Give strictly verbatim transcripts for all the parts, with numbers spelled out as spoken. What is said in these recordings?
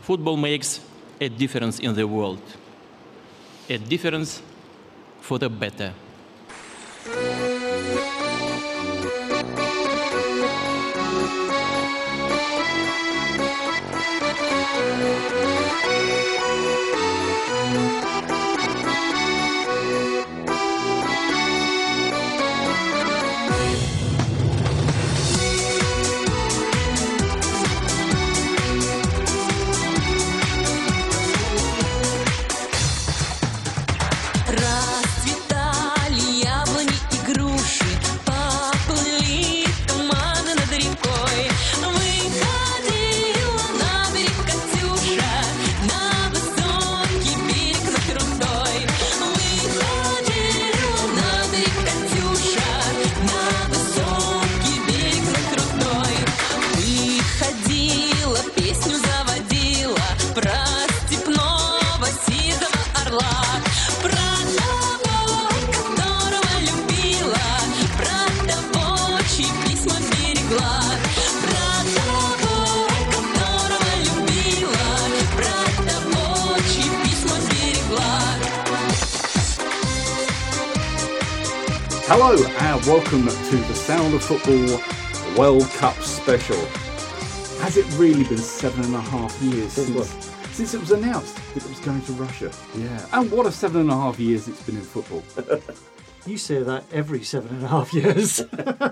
Football makes a difference in the world. A difference for the better. Hello and welcome to the Sound of Football World Cup special. Has it really been seven and a half years since, since it was announced that it was going to Russia? Yeah. And what a seven and a half years it's been in football. You say that every seven and a half years.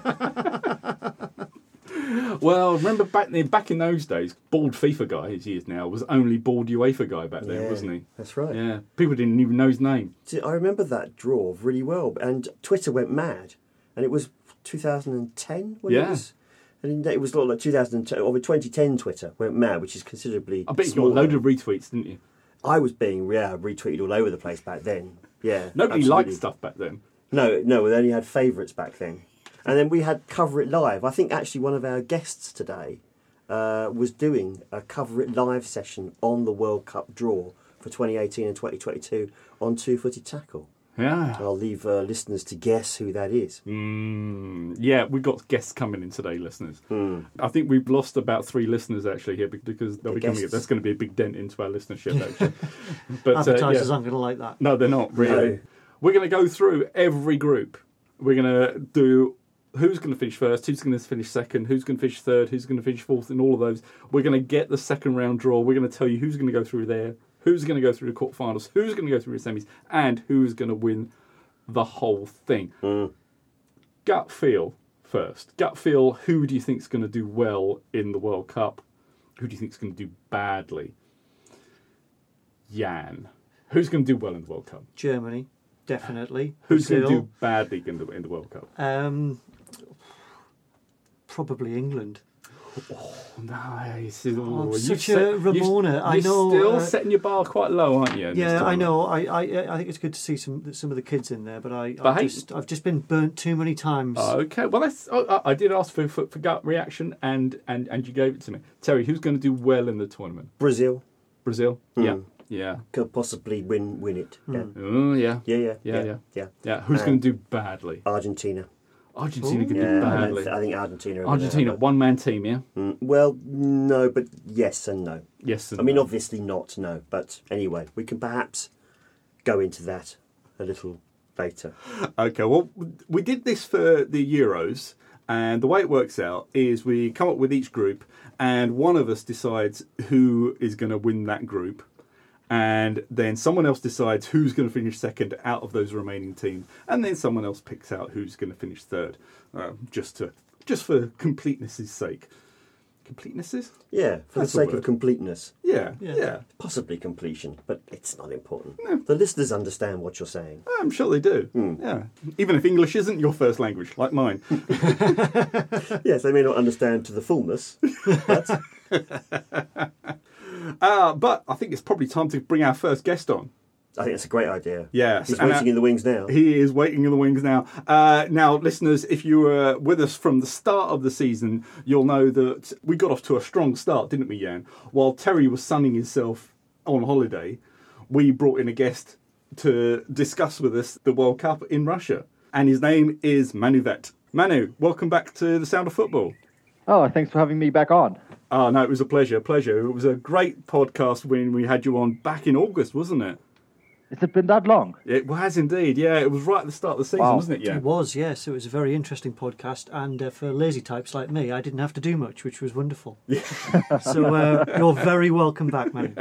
Well, remember back then, back in those days, bald FIFA guy, as he is now, was only bald UEFA guy back then, yeah, wasn't he? That's right. Yeah. People didn't even know his name. See, I remember that draw really well, and Twitter went mad, and it was two thousand ten when yeah. it was. And it was like two thousand ten, or twenty ten Twitter went mad, which is considerably I bet you got smaller. a load of retweets, didn't you? I was being yeah retweeted all over the place back then. Yeah, Nobody absolutely. liked stuff back then. No, no, we only had favourites back then. And then we had Cover It Live. I think actually one of our guests today uh, was doing a Cover It Live session on the World Cup draw for twenty eighteen and twenty twenty-two on Two Footed Tackle. Yeah. I'll leave uh, listeners to guess who that is. Mm, yeah, we've got guests coming in today, listeners. Mm. I think we've lost about three listeners actually here because they'll The be coming. guests. That's going to be a big dent into our listenership actually. But uh, Advertisers yeah. aren't going to like that. No, they're not really. No. We're going to go through every group. We're going to do who's going to finish first, who's going to finish second, who's going to finish third, who's going to finish fourth, and all of those. We're going to get the second round draw. We're going to tell you who's going to go through there, who's going to go through the quarterfinals, who's going to go through the semis, and who's going to win the whole thing. Mm. Gut feel first. Gut feel, who do you think is going to do well in the World Cup? Who do you think is going to do badly? Jan. Who's going to do well in the World Cup? Germany, definitely. Who's going to Brazil, do badly in the, in the World Cup? Um, probably England. Oh, nice. Oh, I'm you such set- a Ramona. You're, I you're know. still uh, setting your bar quite low, aren't you? in this Yeah, I tournament? know. I, I I think it's good to see some some of the kids in there, but I But I've hey- just I've just been burnt too many times. Okay, well, that's, oh, I did ask for, for, for gut reaction, and, and, and you gave it to me. Terry, who's going to do well in the tournament? Brazil Brazil? Mm. Yeah. Yeah. could possibly win win it. Yeah, Oh, yeah. yeah, yeah, Yeah, yeah. yeah. yeah. Yeah. Who's Um, going to do badly? Argentina. Argentina Ooh. can Yeah, do I, don't badly. th- I think Argentina. are gonna Argentina, have a- one man team, yeah? Mm, well, no, but yes and no. Yes. And I mean, no. obviously not, no. But anyway, we can perhaps go into that a little later. Okay, well, we did this for the Euros, and the way it works out is we come up with each group, and one of us decides who is going to win that group, and then someone else decides who's going to finish second out of those remaining teams, and then someone else picks out who's going to finish third, uh, just to just for completeness' sake. Completenesses? Yeah, for That's the a sake word. of completeness. Yeah, Yeah. yeah. Possibly completion, but it's not important. The listeners understand what you're saying. I'm sure they do. Hmm. Yeah, even if English isn't your first language, like mine. Yes, they may not understand to the fullness, but Uh, but I think it's probably time to bring our first guest on. I think it's a great idea. Yes, He's and, waiting uh, in the wings now. He is waiting in the wings now. Uh, now, listeners, if you were with us from the start of the season, you'll know that we got off to a strong start, didn't we, Jan? While Terry was sunning himself on holiday, we brought in a guest to discuss with us the World Cup in Russia. And his name is Manu Vet. Manu, welcome back to the Sound of Football. Oh, thanks for having me back on. Oh, no, it was a pleasure, pleasure. It was a great podcast when we had you on back in August, wasn't it? Has it been that long? It has indeed, yeah. It was right at the start of the season, Wow. wasn't it? Yeah. It was, yes. It was a very interesting podcast, and uh, for lazy types like me, I didn't have to do much, which was wonderful. So uh, you're very welcome back, man.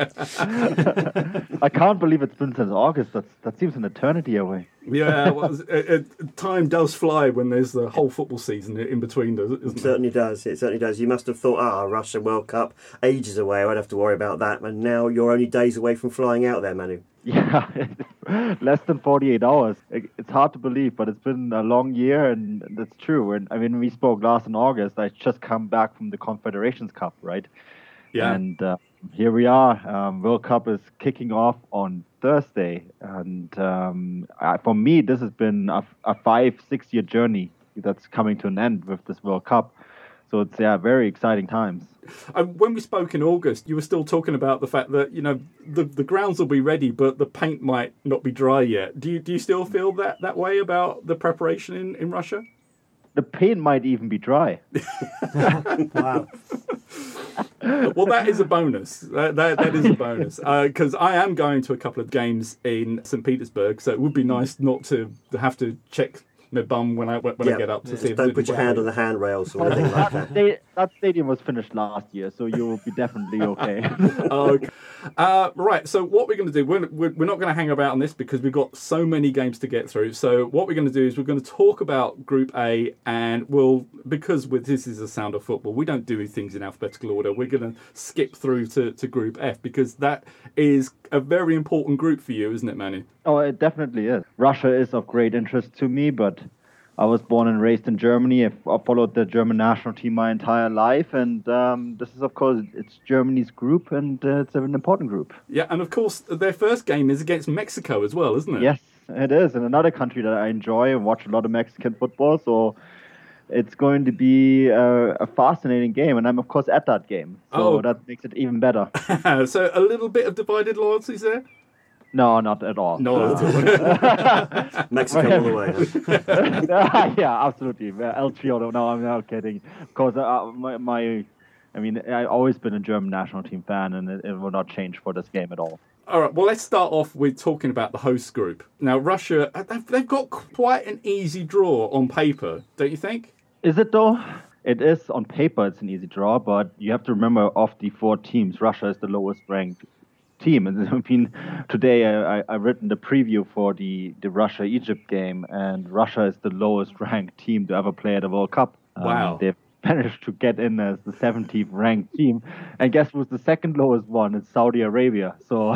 I can't believe it's been since August. That's, that seems an eternity away. Yeah, well, it, it, time does fly when there's the whole football season in between, doesn't It it? certainly does. It certainly does. You must have thought, ah, Russia World Cup, ages away. I won't have to worry about that. And now you're only days away from flying out there, Manu. Yeah, less than forty-eight hours. It- It's hard to believe, but it's been a long year, and that's true. And I mean, we spoke last in August. I just come back from the Confederations Cup, right? Yeah. And uh, here we are. Um, World Cup is kicking off on Thursday, and um, I, for me, this has been a, a five, six-year journey that's coming to an end with this World Cup. So it's yeah, very exciting times. Um, when we spoke in August, you were still talking about the fact that, you know, the, the grounds will be ready, but the paint might not be dry yet. Do you do you still feel that, that way about the preparation in, in Russia? The paint might even be dry. Wow. Well, that is a bonus. That, that, that is a bonus. Because I am going to a couple of games in Saint Petersburg, so it would be nice not to have to check my bum when I when Yeah. I get up to see if Don't it's put your wet. hand on the handrails or anything like that. Sta- that stadium was finished last year, so you will be definitely okay. Oh, okay. Uh, right, so what we're going to do, we're, we're we're not going to hang about on this because we've got so many games to get through. So what we're going to do is we're going to talk about Group A, and we'll, because with this is a sound of football, we don't do things in alphabetical order. We're going to skip through to, to Group F because that is a very important group for you, isn't it, Manu? Oh, it definitely is. Russia is of great interest to me, but I was born and raised in Germany. I've I followed the German national team my entire life, and um, this is, of course, it's Germany's group, and uh, it's an important group. Yeah, and of course, their first game is against Mexico as well, isn't it? Yes, it is, and another country that I enjoy and watch a lot of Mexican football, so it's going to be a, a fascinating game, and I'm, of course, at that game, so Oh. that makes it even better. So a little bit of divided loyalties there? No, not at all. No. Mexico all the way. Huh? Yeah, absolutely. Uh, El Chiodo. No, I'm not kidding. Because uh, my, my, I mean, I've always been a German national team fan, and it, it will not change for this game at all. All right, well, let's start off with talking about the host group. Now, Russia, they've, they've got quite an easy draw on paper, don't you think? Is it though? It is on paper. It's an easy draw, but you have to remember, of the four teams, Russia is the lowest ranked team. And I mean, today I, I, I've written the preview for the, the Russia-Egypt game, and Russia is the lowest ranked team to ever play at a World Cup. Wow. Um, they've managed to get in as the seventeenth ranked team. And guess who's the second lowest one? It's Saudi Arabia. So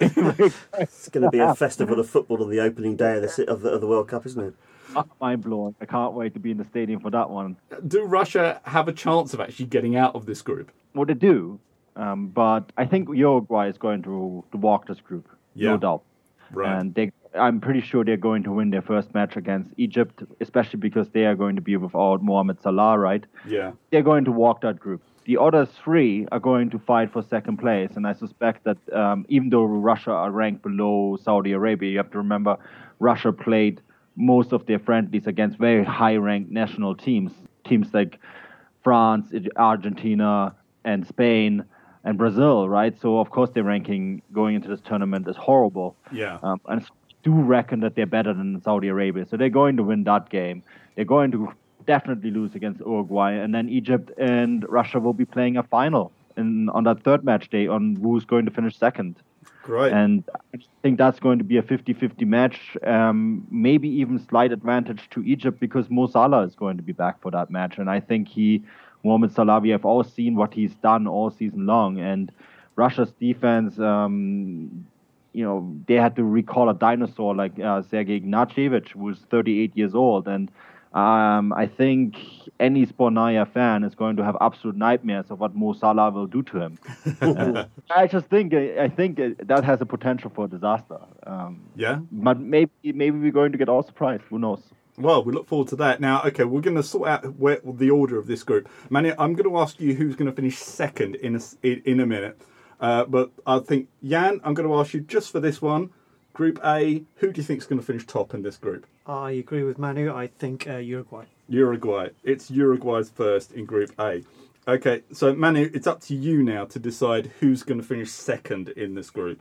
It's going to be a festival of football on the opening day of the, of the, of the World Cup, isn't it? mind blowing. I can't wait to be in the stadium for that one. Do Russia have a chance of actually getting out of this group? Well, they do. Um, but I think Uruguay is going to, to walk this group, Yeah. no doubt. Right. And they, I'm pretty sure they're going to win their first match against Egypt, especially because they are going to be without Mohamed Salah, right? Yeah. They're going to walk that group. The other three are going to fight for second place, and I suspect that um, even though Russia are ranked below Saudi Arabia, you have to remember Russia played most of their friendlies against very high-ranked national teams, teams like France, Argentina, and Spain, and Brazil, right? So, of course, their ranking going into this tournament is horrible. Yeah. Um, and I do reckon that they're better than Saudi Arabia. So they're going to win that game. They're going to definitely lose against Uruguay. And then Egypt and Russia will be playing a final in, on that third match day on who's going to finish second. Great. And I think that's going to be a fifty-fifty match, um, maybe even slight advantage to Egypt because Mo Salah is going to be back for that match. And I think he, Mohamed Salah, we have all seen what he's done all season long. And Russia's defense, um, you know, they had to recall a dinosaur like uh, Sergei Ignatьevich, who was thirty-eight years old. And um, I think any Spornaya fan is going to have absolute nightmares of what Mo Salah will do to him. uh, I just think I think that has a potential for disaster. Um, yeah. but maybe maybe we're going to get all surprised. Who knows? Well, we look forward to that. Now, okay, we're going to sort out where, the order of this group. Manny, I'm going to ask you who's going to finish second in a, in, in a minute. Uh, but I think, Jan, I'm going to ask you just for this one. Group A, who do you think is going to finish top in this group? I agree with Manu. I think uh, Uruguay. Uruguay. It's Uruguay's first in Group A. Okay, so Manu, it's up to you now to decide who's going to finish second in this group.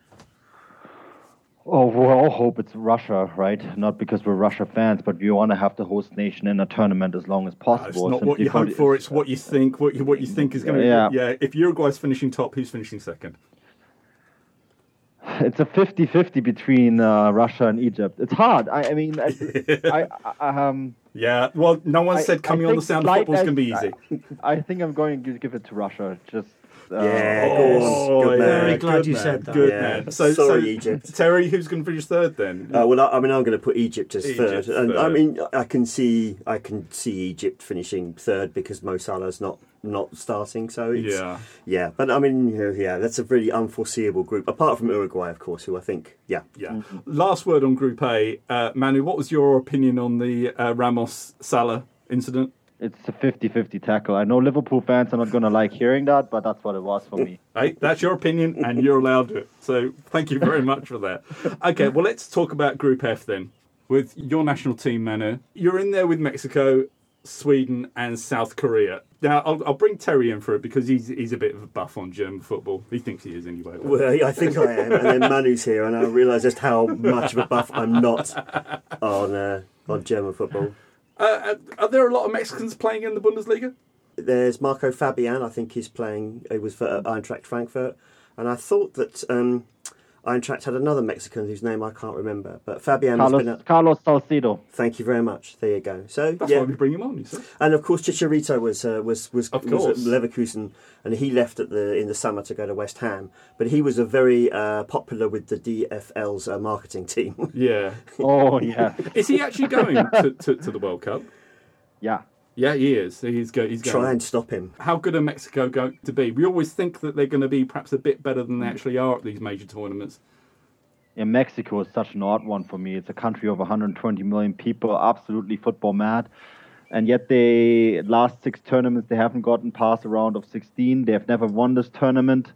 Oh, we all hope it's Russia, right? Not because we're Russia fans, but we want to have the host nation in a tournament as long as possible. No, it's not what you hope for, it's what you think. What you what you think is going to yeah. be. Yeah, if Uruguay's finishing top, who's finishing second? It's a fifty-fifty between uh, Russia and Egypt. It's hard. I, I mean, I, I, I, um... Yeah, well, no one said I, coming I on the sound of football is going to be easy. I, I think I'm going to give it to Russia. Just uh, yeah, oh, good man. Very glad good you man. said that. Good Yeah. man. So, Sorry, so, Egypt. Terry, who's going to finish third then? Uh, well, I, I mean, I'm going to put Egypt as Egypt third, and third. I mean, I can see, I can see Egypt finishing third because Mo Salah's not not starting. So it's, Yeah. yeah. But I mean, you know, yeah, that's a really unforeseeable group. Apart from Uruguay, of course, who I think, yeah, Yeah. Last word on Group A. Uh, Manu, what was your opinion on the uh, Ramos-Salah incident? It's a fifty-fifty tackle. I know Liverpool fans are not going to like hearing that, but that's what it was for me. Hey, that's your opinion, and you're allowed to. So thank you very much for that. Okay, well, let's talk about Group F then. With your national team, Manu, you're in there with Mexico, Sweden, and South Korea. Now, I'll, I'll bring Terry in for it because he's he's a bit of a buff on German football. He thinks he is anyway. But... Well, I think I am, and then Manu's here, and I realise just how much of a buff I'm not on uh, on German football. Uh, are there a lot of Mexicans playing in the Bundesliga? There's Marco Fabian, I think he's playing, he was for Eintracht Frankfurt, and I thought that um, Eintracht had another Mexican whose name I can't remember, but Fabian has been Carlos, a... Carlos Salcedo. Thank you very much. There you go. So That's yeah, why we bring him on, you see. and of course Chicharito was uh, was was, Of was course. at Leverkusen, and he left at the in the summer to go to West Ham. But he was a very uh, popular with the D F L's uh, marketing team. Yeah. Oh, yeah. Is he actually going to, to, to the World Cup? Yeah. Yeah, he is. He's, go, he's going. Try and stop him. How good are Mexico going to be? We always think that they're going to be perhaps a bit better than they actually are at these major tournaments. Yeah, Mexico is such an odd one for me. It's a country of one hundred twenty million people, absolutely football mad. And yet they, last six tournaments, they haven't gotten past a round of sixteen. They have never won this tournament.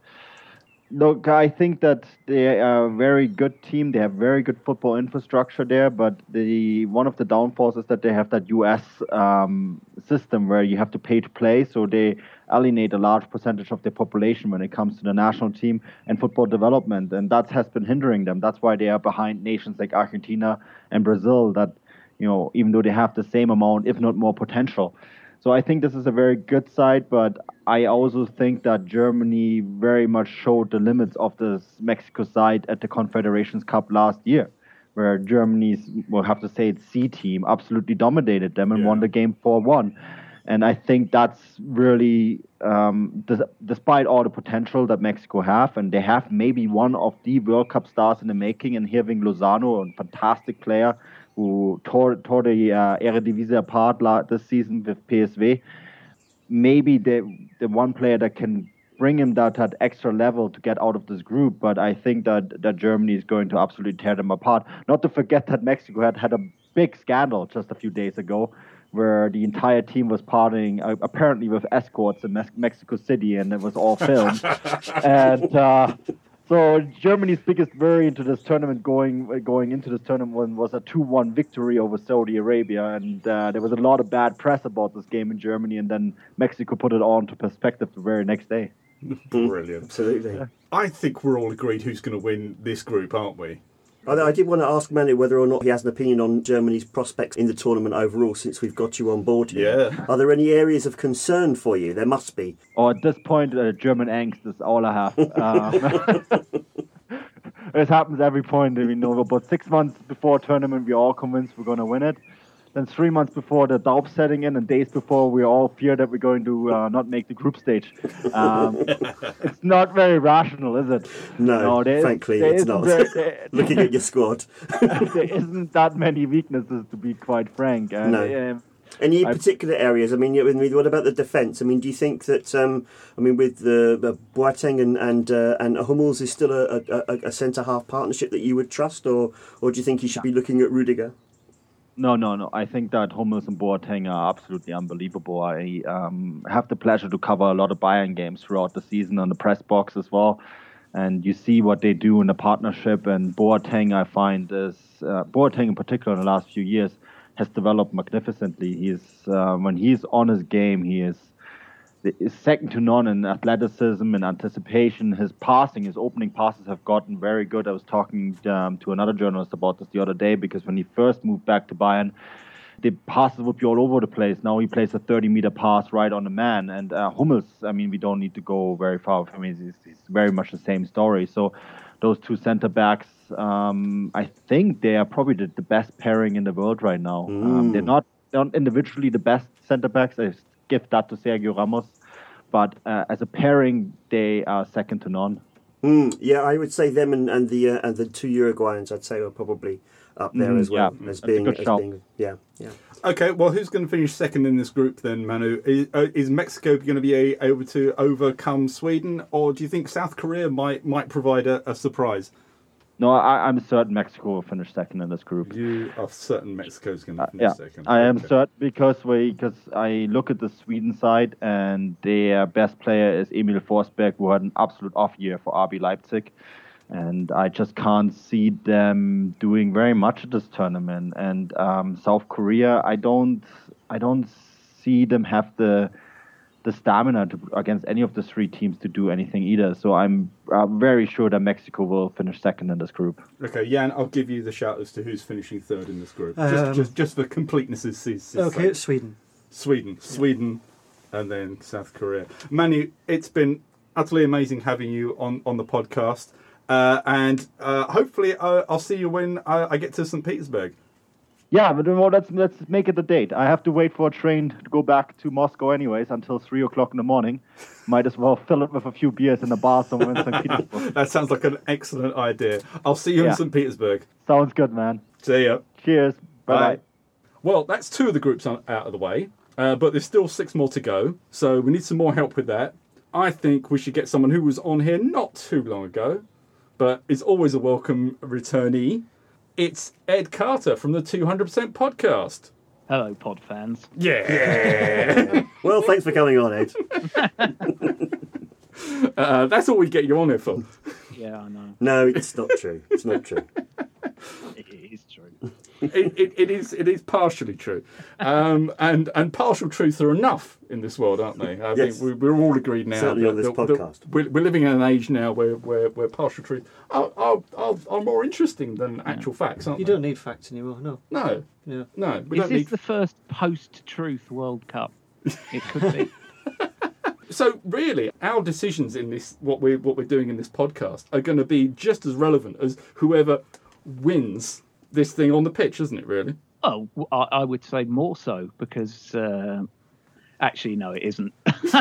Look, I think that they are a very good team. They have very good football infrastructure there, but the one of the downfalls is that they have that U S um, system where you have to pay to play, so they alienate a large percentage of their population when it comes to the national team and football development, and that has been hindering them. That's why they are behind nations like Argentina and Brazil that, you know, even though they have the same amount, if not more potential. So I think this is a very good side, but I also think that Germany very much showed the limits of this Mexico side at the Confederations Cup last year, where Germany's, we'll have to say it's C team, absolutely dominated them and Yeah. won the game four one. And I think that's really, um, des- despite all the potential that Mexico have, and they have maybe one of the World Cup stars in the making, and Hirving Lozano, a fantastic player, who tore, tore the uh, Eredivisie apart la- this season with P S V. Maybe the the one player that can bring him that, that extra level to get out of this group, but I think that, that Germany is going to absolutely tear them apart. Not to forget that Mexico had had a big scandal just a few days ago, where the entire team was partying, uh, apparently with escorts in Mes- Mexico City, and it was all filmed. and uh, so Germany's biggest worry into this tournament going going into this tournament was a two one victory over Saudi Arabia, and uh, there was a lot of bad press about this game in Germany, and then Mexico put it all into perspective the very next day. Brilliant. Absolutely. I think we're all agreed who's going to win this group, aren't we? I, I did want to ask Manu whether or not he has an opinion on Germany's prospects in the tournament overall, since we've got you on board here. Yeah. Are there any areas of concern for you? There must be. Oh, at this point, uh, German angst is all I have. Um, it happens every point. I mean, about six months before tournament, we're all convinced we're going to win it. Then three months before, the doubt's setting in, and days before, we all fear that we're going to uh, not make the group stage. Um, it's not very rational, is it? No, there is- frankly, there it's isn't not. very- there- Looking at your squad. there isn't that many weaknesses, to be quite frank. And, No. um, Any I- particular areas? I mean, you- I mean, what about the defence? I mean, do you think that? Um, I mean, with the, the Boateng and and uh, and Hummels is still a, a, a centre half partnership that you would trust, or or do you think you should be looking at Rudiger? No, no, no. I think that Hummels and Boateng are absolutely unbelievable. I um, have the pleasure to cover a lot of Bayern games throughout the season on the press box as well. And you see what they do in the partnership. And Boateng, I find, is uh, Boateng in particular in the last few years has developed magnificently. He's uh, when he's on his game, he is is second to none in athleticism and anticipation. His passing, his opening passes have gotten very good. I was talking um, to another journalist about this the other day, because when he first moved back to Bayern, the passes would be all over the place. Now he plays a thirty-meter pass right on the man. And uh, Hummels, I mean, we don't need to go very far with him. He's, he's very much the same story. So those two center-backs, um, I think they are probably the, the best pairing in the world right now. Mm. Um, they're not, they're not individually the best center-backs. I give that to Sergio Ramos. But uh, as a pairing, they are second to none. Mm, yeah, I would say them and, and the uh, and the two Uruguayans, I'd say, are probably up there mm, as well. Yeah, as being, as being, yeah, yeah. Okay, well, who's going to finish second in this group then, Manu? Is, uh, is Mexico going to be a, able to overcome Sweden, or do you think South Korea might might provide a, a surprise? No, I, I'm certain Mexico will finish second in this group. You are certain Mexico's going to finish uh, yeah, second? I am okay. certain because we because I look at the Sweden side and their best player is Emil Forsberg, who had an absolute off year for R B Leipzig. And I just can't see them doing very much at this tournament. And um, South Korea, I don't, I don't see them have the the stamina to, against any of the three teams to do anything either. So I'm uh, very sure that Mexico will finish second in this group. Okay, Jan, I'll give you the shout as to who's finishing third in this group, Um, just, just just for completeness' sake. Okay, it's Sweden. Sweden, yeah. Sweden, and then South Korea. Manu, it's been utterly amazing having you on on the podcast. Uh, and uh, hopefully uh, I'll see you when I, I get to Saint Petersburg. Yeah, but well, let's let's make it a date. I have to wait for a train to go back to Moscow anyways until three o'clock in the morning. Might as well fill it with a few beers in a bar somewhere in Saint Petersburg. That sounds like an excellent idea. I'll see you yeah. in Saint Petersburg. Sounds good, man. See ya. Cheers. Bye-bye. Bye. Well, that's two of the groups out of the way, uh, but there's still six more to go, so we need some more help with that. I think we should get someone who was on here not too long ago, but is always a welcome returnee. It's Ed Carter from the two hundred percent Podcast. Hello, pod fans. Yeah. Well, thanks for coming on, Ed. uh, that's all we get you on here for. Yeah, I know. No, it's not true. It's not true. It is true. it, it, it is it is partially true, um, and and partial truths are enough in this world, aren't they? I yes. think we, we're all agreed now. Certainly that, on this that, podcast. that we're, we're living in an age now where where, where partial truths are, are, are, are more interesting than actual yeah. facts, aren't you they? You don't need facts anymore, no. No. Yeah. No. We is don't this need... the first post-truth World Cup? It could be. So really, our decisions in this, what we're what we're doing in this podcast, are going to be just as relevant as whoever wins this thing on the pitch, isn't it? Really? Oh, I, I would say more so because uh, actually, no, it isn't.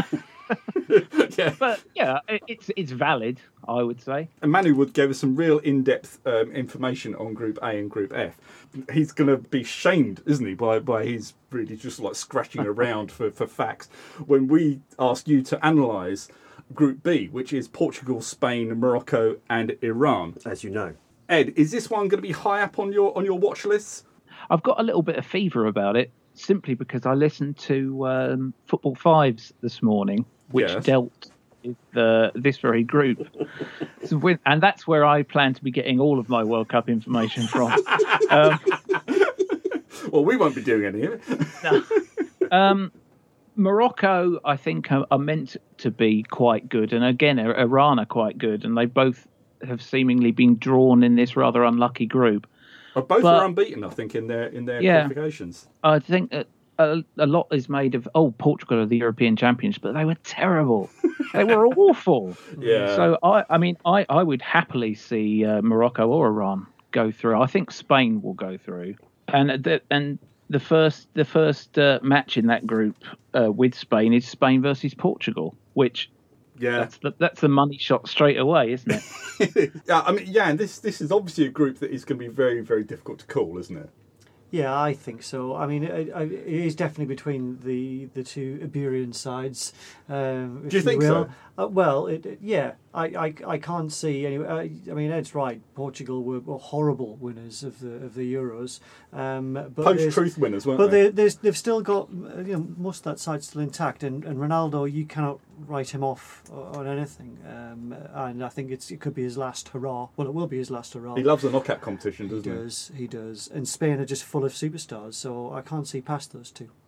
yeah. But yeah, it, it's it's valid, I would say. And Manu Wood gave us some real in-depth um, information on Group A and Group F. He's going to be shamed, isn't he, by by his really just like scratching around for, for facts when we ask you to analyse Group B, which is Portugal, Spain, Morocco, and Iran. As you know, Ed, is this one going to be high up on your on your watch lists? I've got a little bit of fever about it, simply because I listened to um, Football Fives this morning, which yes. dealt with uh, this very group. So with, and that's where I plan to be getting all of my World Cup information from. um, well, we won't be doing any of it. no. um, Morocco, I think, are, are meant to be quite good. And again, Iran are quite good. And they both have seemingly been drawn in this rather unlucky group. Well, both but, are unbeaten, I think, in their in their yeah, qualifications. I think that a, a lot is made of, oh, Portugal are the European champions, but they were terrible. They were awful. Yeah. So, I, I mean, I, I would happily see uh, Morocco or Iran go through. I think Spain will go through. And the, and the first the first uh, match in that group uh, with Spain is Spain versus Portugal, which... Yeah, that's the, that's the money shot straight away, isn't it? yeah, I mean, yeah, and this this is obviously a group that is going to be very, very difficult to call, isn't it? Yeah, I think so. I mean, it, it is definitely between the the two Iberian sides. Um, if Do you think will. so? Uh, well, it, it, yeah, I, I, I can't see any. Uh, I mean, Ed's right. Portugal were, were horrible winners of the of the Euros. Um, but Post-truth winners, weren't but they? But they, they've still got, you know, most of that side still intact. And, and Ronaldo, you cannot write him off on anything. Um, and I think it's it could be his last hurrah. Well, it will be his last hurrah. He loves the knockout competition, He doesn't he? does, he does. And Spain are just full of superstars, so I can't see past those two.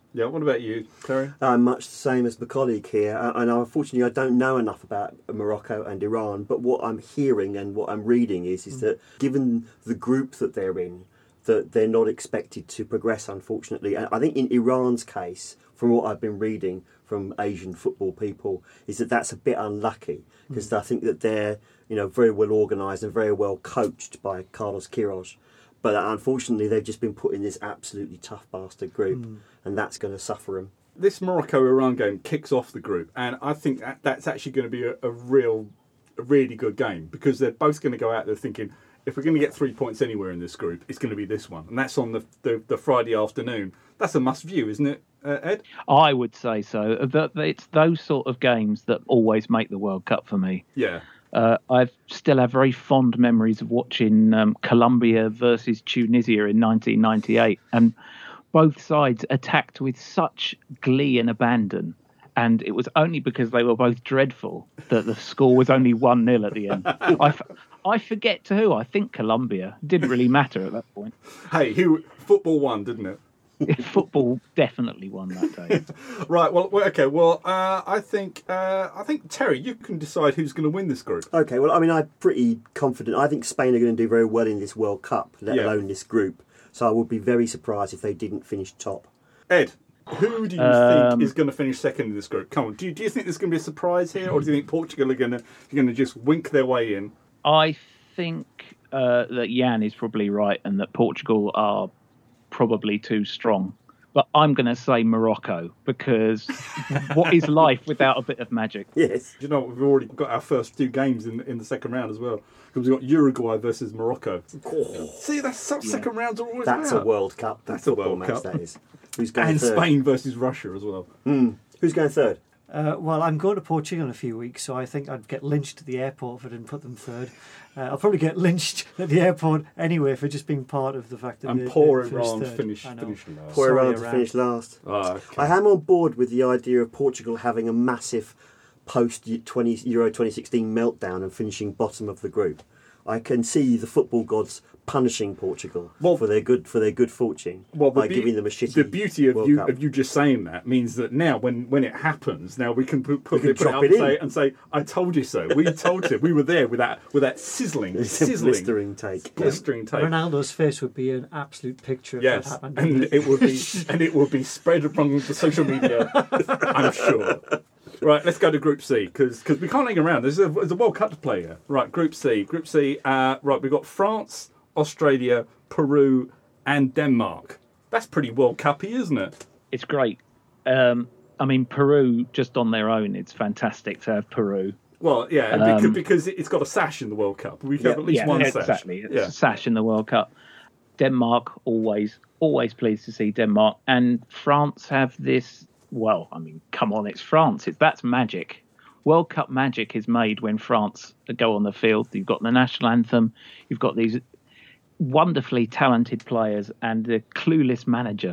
Yeah, what about you, Terry? I'm much the same as my colleague here, uh, and unfortunately, I don't know enough about Morocco and Iran. But what I'm hearing and what I'm reading is, is that given the group that they're in, that they're not expected to progress. Unfortunately, and I think in Iran's case, from what I've been reading from Asian football people, is that that's a bit unlucky because mm. I think that they're you know very well organised and very well coached by Carlos Queiroz. But unfortunately, they've just been put in this absolutely tough bastard group, mm. and that's going to suffer them. This Morocco-Iran game kicks off the group, and I think that that's actually going to be a, a real, a really good game because they're both going to go out there thinking, if we're going to get three points anywhere in this group, it's going to be this one, and that's on the the, the Friday afternoon. That's a must-view, isn't it, uh, Ed? I would say so. But it's those sort of games that always make the World Cup for me. Yeah. Uh, I still have very fond memories of watching um, Colombia versus Tunisia in nineteen ninety-eight, and both sides attacked with such glee and abandon, and it was only because they were both dreadful that the score was only one nil at the end. I, f- I forget to who. I think Colombia. It didn't really matter at that point. Hey, who football won, didn't it? Football definitely won that day. Right. Well. Okay. Well, uh, I think uh, I think Terry, you can decide who's going to win this group. Okay. Well, I mean, I'm pretty confident. I think Spain are going to do very well in this World Cup, let Yeah. alone this group. So I would be very surprised if they didn't finish top. Ed, who do you Um, think is going to finish second in this group? Come on. Do you, do you think there's going to be a surprise here, or do you think Portugal are going to going to just wink their way in? I think uh, that Jan is probably right, and that Portugal are probably too strong. But I'm going to say Morocco, because what is life without a bit of magic? Yes. You know, we've already got our first two games in in the second round as well. Because we've got Uruguay versus Morocco. See, that's some Yeah. second rounds are always That's about. a World Cup. That's a football World match, Cup. that is. Who's going And third? Spain versus Russia as well. Mm. Who's going third? Uh, well, I'm going to Portugal in a few weeks, so I think I'd get lynched at the airport if I didn't put them third. Uh, I'll probably get lynched at the airport anyway for just being part of the fact that And they, poor they finished Iran third. finish, I know. finish last. Poor Sorry, Iran to Iran. finish last. Ah, okay. I am on board with the idea of Portugal having a massive post Euro twenty sixteen meltdown and finishing bottom of the group. I can see the football gods punishing Portugal Well- for their good for their good fortune Well, the by beau- giving them a shitty The beauty of World you Cup. of you just saying that means that now, when, when it happens, now we can put, put, We can it, put it drop up it and, in. say, and say, "I told you so." We told you. We were there with that with that sizzling, It's a sizzling, blistering take. blistering tape. Ronaldo's face would be an absolute picture if Yes, that happened. and it will be and it will be spread among the social media. I'm sure. Right, let's go to Group C because we can't hang around. There's a, there's a World Cup to play here. Right, Group C. Group C. Uh, right, we've got France, Australia, Peru, and Denmark. That's pretty World Cup-y, isn't it? It's great. Um, I mean, Peru, just on their own, it's fantastic to have Peru. Well, yeah, Um, because, because it's got a sash in the World Cup. We have Yeah, at least yeah, one exactly. sash. It's Yeah. a sash in the World Cup. Denmark, always, always pleased to see Denmark. And France have this, well, I mean, come on, it's France. It's That's magic. World Cup magic is made when France go on the field. You've got the national anthem. You've got these wonderfully talented players and a clueless manager.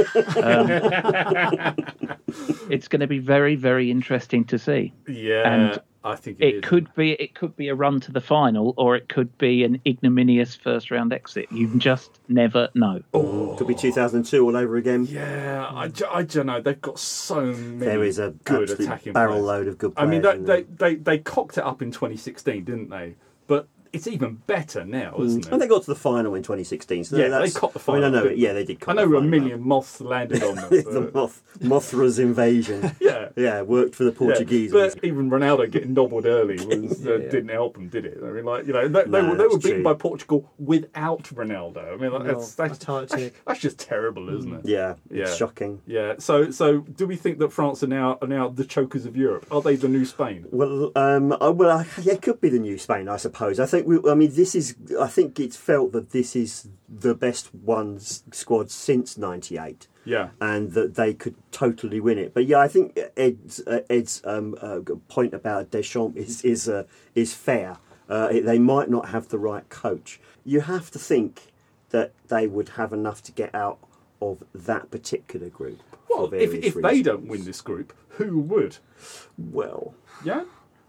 Um, it's going to be very, very interesting to see. Yeah, And I think it, It is. could be it could be a run to the final, or it could be an ignominious first round exit. You just never know. Could be two thousand two all over again. Yeah, I, ju- I don't know. They've got so many There is a good absolute attacking barrel players. load of good I players. mean, they, in they, there. they, they cocked it up in twenty sixteen, didn't they? But it's even better now, isn't it? And they got to the final in twenty sixteen. So Yeah, that's, they caught the I mean, I final, know. didn't Yeah, they? they did. I Cop know the a final. million moths landed on them. the but- Moth, Mothra's invasion. yeah. Yeah, worked for the Yeah, Portuguese. but even Ronaldo getting nobbled early was, uh, Yeah. didn't help them, did it? I mean, like you know, they, they No, were they were that's beaten true. by Portugal without Ronaldo. I mean, like, No, that's, that's, that's hard to that's, take. that's just terrible, isn't it? yeah, Yeah. it's shocking. Yeah. So, so do we think that France are now are now the chokers of Europe? Are they the new Spain? Well, um, I, well, I, yeah, it could be the new Spain, I suppose. I think. We, I mean, this is. I think it's felt that this is the best ones squad since ninety-eight. Yeah. And that they could totally win it. But yeah, I think Ed's, uh, Ed's um, uh, point about Deschamps is is uh, is fair. Uh, it- they might not have the right coach. You have to think that they would have enough to get out of that particular group. Well, for if various if they reasons. don't win this group, who would? well, Yeah.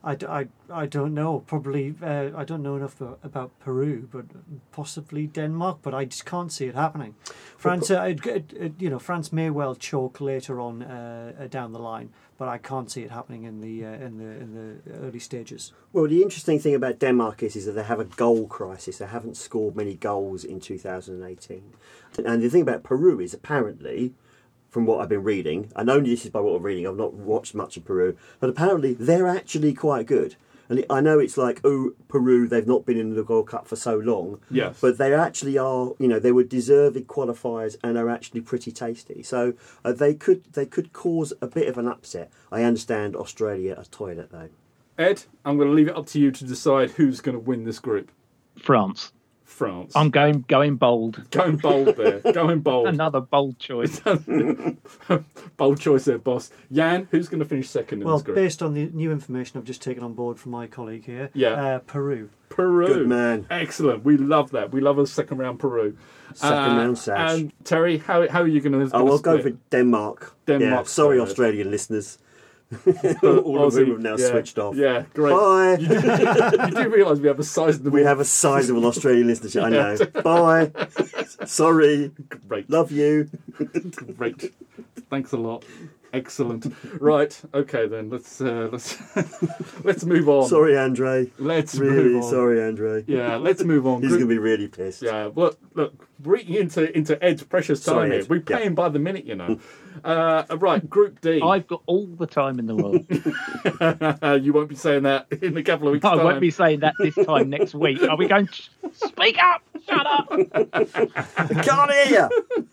I, d- I, I don't know. Probably uh, I don't know enough about, about Peru, but possibly Denmark. But I just can't see it happening. France, uh, it, it, it, you know, France may well choke later on uh, down the line, but I can't see it happening in the uh, in the in the early stages. Well, the interesting thing about Denmark is, is that they have a goal crisis. They haven't scored many goals in two thousand eighteen. And the thing about Peru is apparently, from what I've been reading, and only this is by what I'm reading, I've not watched much of Peru, but apparently they're actually quite good. And I know it's like, oh, Peru, they've not been in the World Cup for so long. Yes. But they actually are, you know, they were deserved qualifiers and are actually pretty tasty. So uh, they could they could cause a bit of an upset. I understand Australia are toilet, though. Ed, I'm going to leave it up to you to decide who's going to win this group. France. France. I'm going going bold. Going bold there. Going bold. Another bold choice. Bold choice there, boss. Jan, who's going to finish second in Well, this group? based on the new information I've just taken on board from my colleague here, Yeah. uh, Peru. Peru. Good man. Excellent. We love that. We love a second round Peru. Second Uh, round sash. And Terry, how, how are you going to Oh, I'll go for Denmark. Denmark Yeah, sorry, first. Australian listeners. All of whom have now yeah, switched off. Yeah, great. Bye. You do, you do realise we have a sizable... We have a sizable Australian listenership. I know. Bye. Sorry. Great. Love you. Great. Thanks a lot. Excellent. Right. Okay then. Let's uh, let's let's move on. Sorry, Andre. Let's Really move on. sorry, Andre. Yeah. Let's move on. He's Group- going to be really pissed. Yeah. Look. Look. We're eating into into Ed's precious time Sorry, here. Ed. We pay Yeah. him by the minute, you know. uh, right. Group D. I've got all the time in the world. You won't be saying that in a couple of weeks' I time. won't be saying that this time next week. Are we going to speak up? Shut up. Can't hear you.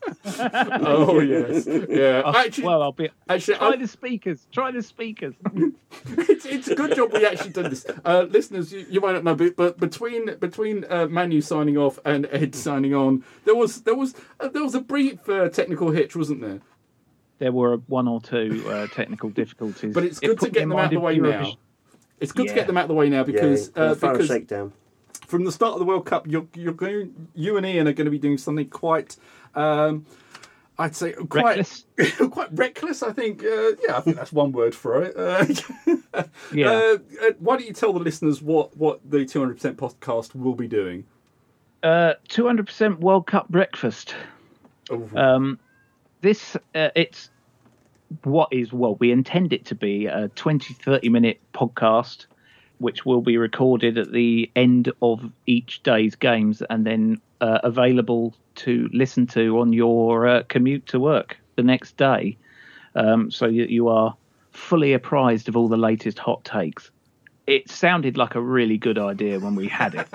Oh yes. Yeah. Oh, Actually, well, I'll be. actually, Try I- the speakers. Try the speakers. it's, it's a good job we actually done this. Uh, listeners, you, you might not know, but, but between between uh, Manu signing off and Ed signing on, there was there was uh, there was a brief uh, technical hitch, wasn't there? There were one or two uh, technical difficulties. But it's It good put to me get in them out of mind the way Eurovision. now. It's good to Yeah. get them out of the way now because yeah, uh, throw a because shakedown. from the start of the World Cup, you're you're going, you and Ian are going to be doing something quite. Um, I'd say quite Reckless. quite reckless. I think, uh, yeah, I think that's one word for it. Uh, Yeah. uh, uh, why don't you tell the listeners what, what the two hundred percent podcast will be doing? Uh, two hundred percent World Cup breakfast. Oh, Um, this uh, it's what is well we intend it to be a twenty, thirty minute podcast which will be recorded at the end of each day's games and then uh, available to listen to on your uh, commute to work the next day, um, so that you are fully apprised of all the latest hot takes. It sounded like a really good idea when we had it.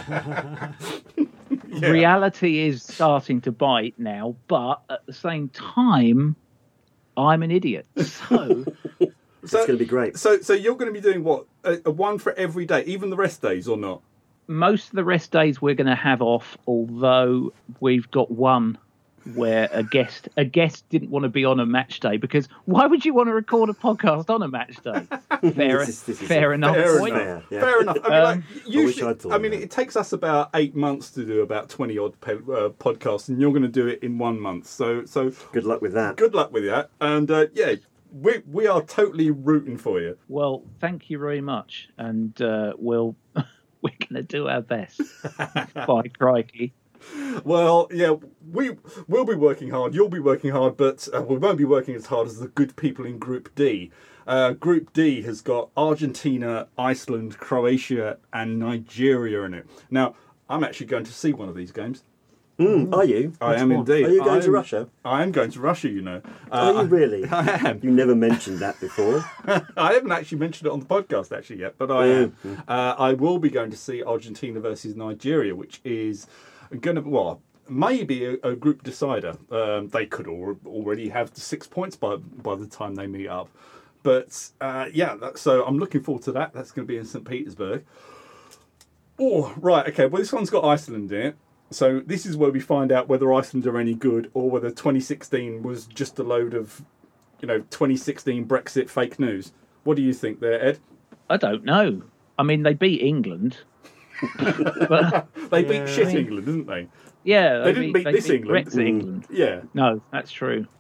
Yeah. Reality is starting to bite now, but at the same time, I'm an idiot. So It's going to be great. So, so you're going to be doing what? A, a one for every day, even the rest days, or not? most of the rest days we're going to have off, although we've got one where a guest a guest didn't want to be on a match day, because why would you want to record a podcast on a match day? Fair, This is- this is fair a- enough Fair point. enough. Fair, yeah. Fair enough. I mean, Um, like, usually, I'd thought I mean, of that. it takes us about eight months to do about twenty odd pe- uh, podcasts, and you're going to do it in one month. So, so Good luck with that. good luck with that. And uh, yeah, we we are totally rooting for you. Well, thank you very much, and uh, we'll we're going to do our best. By crikey. Well, yeah, we will be working hard. You'll be working hard, but uh, we won't be working as hard as the good people in Group D. Uh, Group D has got Argentina, Iceland, Croatia, and Nigeria in it. Now, I'm actually going to see one of these games. Mm, are you? I am one? indeed. Are you going I to am- Russia? I am going to Russia, you know. Are Uh, you really? I am. You never mentioned that before. I haven't actually mentioned it on the podcast actually yet, but I am. Uh, I will be going to see Argentina versus Nigeria, which is going to, well, maybe a, a group decider. Um, they could al- already have the six points by by the time they meet up. But uh, yeah, that, so I'm looking forward to that. That's going to be in Saint Petersburg. Oh, right, okay. Well, this one's got Iceland in it. So this is where we find out whether Iceland are any good or whether twenty sixteen was just a load of, you know, twenty sixteen Brexit fake news. What do you think there, Ed? I don't know. I mean, they beat England. but, They Yeah. beat shit England, didn't they? yeah, They didn't beat this England. Brexit England. Yeah. No, that's true.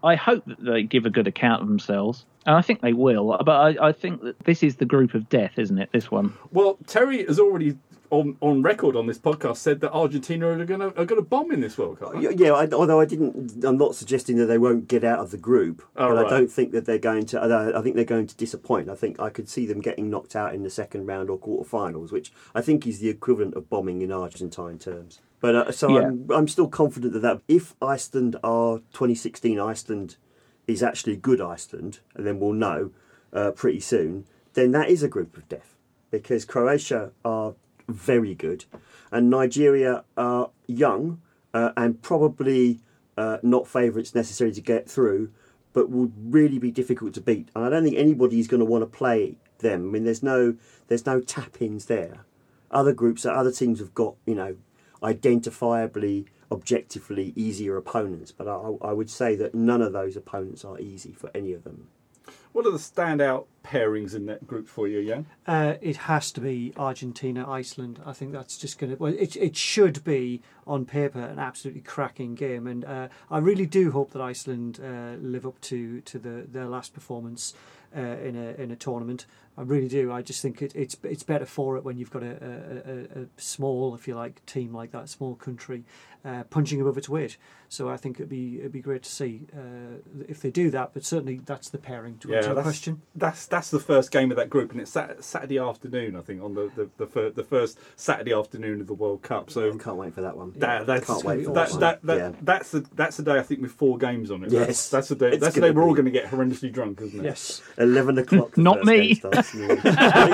I hope that they give a good account of themselves, and I think they will. But I, I think that this is the group of death, isn't it? This one. Well, Terry has already on, on record on this podcast said that Argentina are going to are going to bomb in this World Cup. Right? Yeah, yeah I, although I didn't, I'm not suggesting that they won't get out of the group, Oh, but right. I don't think that they're going to. I think they're going to disappoint. I think I could see them getting knocked out in the second round or quarterfinals, which I think is the equivalent of bombing in Argentine terms. But uh, so Yeah. I'm, I'm still confident that, that if Iceland are twenty sixteen Iceland is actually good Iceland, and then we'll know uh, pretty soon, then that is a group of death, because Croatia are very good, and Nigeria are young uh, and probably uh, not favourites necessarily to get through, but will really be difficult to beat. And I don't think anybody's going to want to play them. I mean, there's no there's no tap-ins there. Other groups, other teams have got, you know, identifiably, objectively easier opponents, but I, I would say that none of those opponents are easy for any of them. What are the standout pairings in that group for you, Jan? Uh, it has to be Argentina, Iceland. I think that's just going to. Well, it it should be on paper an absolutely cracking game, and uh, I really do hope that Iceland uh, live up to to the their last performance uh, in a in a tournament. I really do. I just think it, it's it's better for it when you've got a, a, a, a small, if you like, team like that, small country, uh, punching above its weight. So I think it'd be it'd be great to see uh, if they do that. But certainly that's the pairing to answer your that's, question. That's that's the first game of that group, and it's sat- Saturday afternoon, I think, on the the, the, fir- the first Saturday afternoon of the World Cup. So I can't wait for that one. that, that's Can't wait for that, that that, one. that, Yeah. that's the that's the day I think with four games on it. Yes. that's, that's the day. It's That's the day gonna we're all be. going to get horrendously drunk, isn't it? Yes. Eleven o'clock. the Not first me. game starts. You're going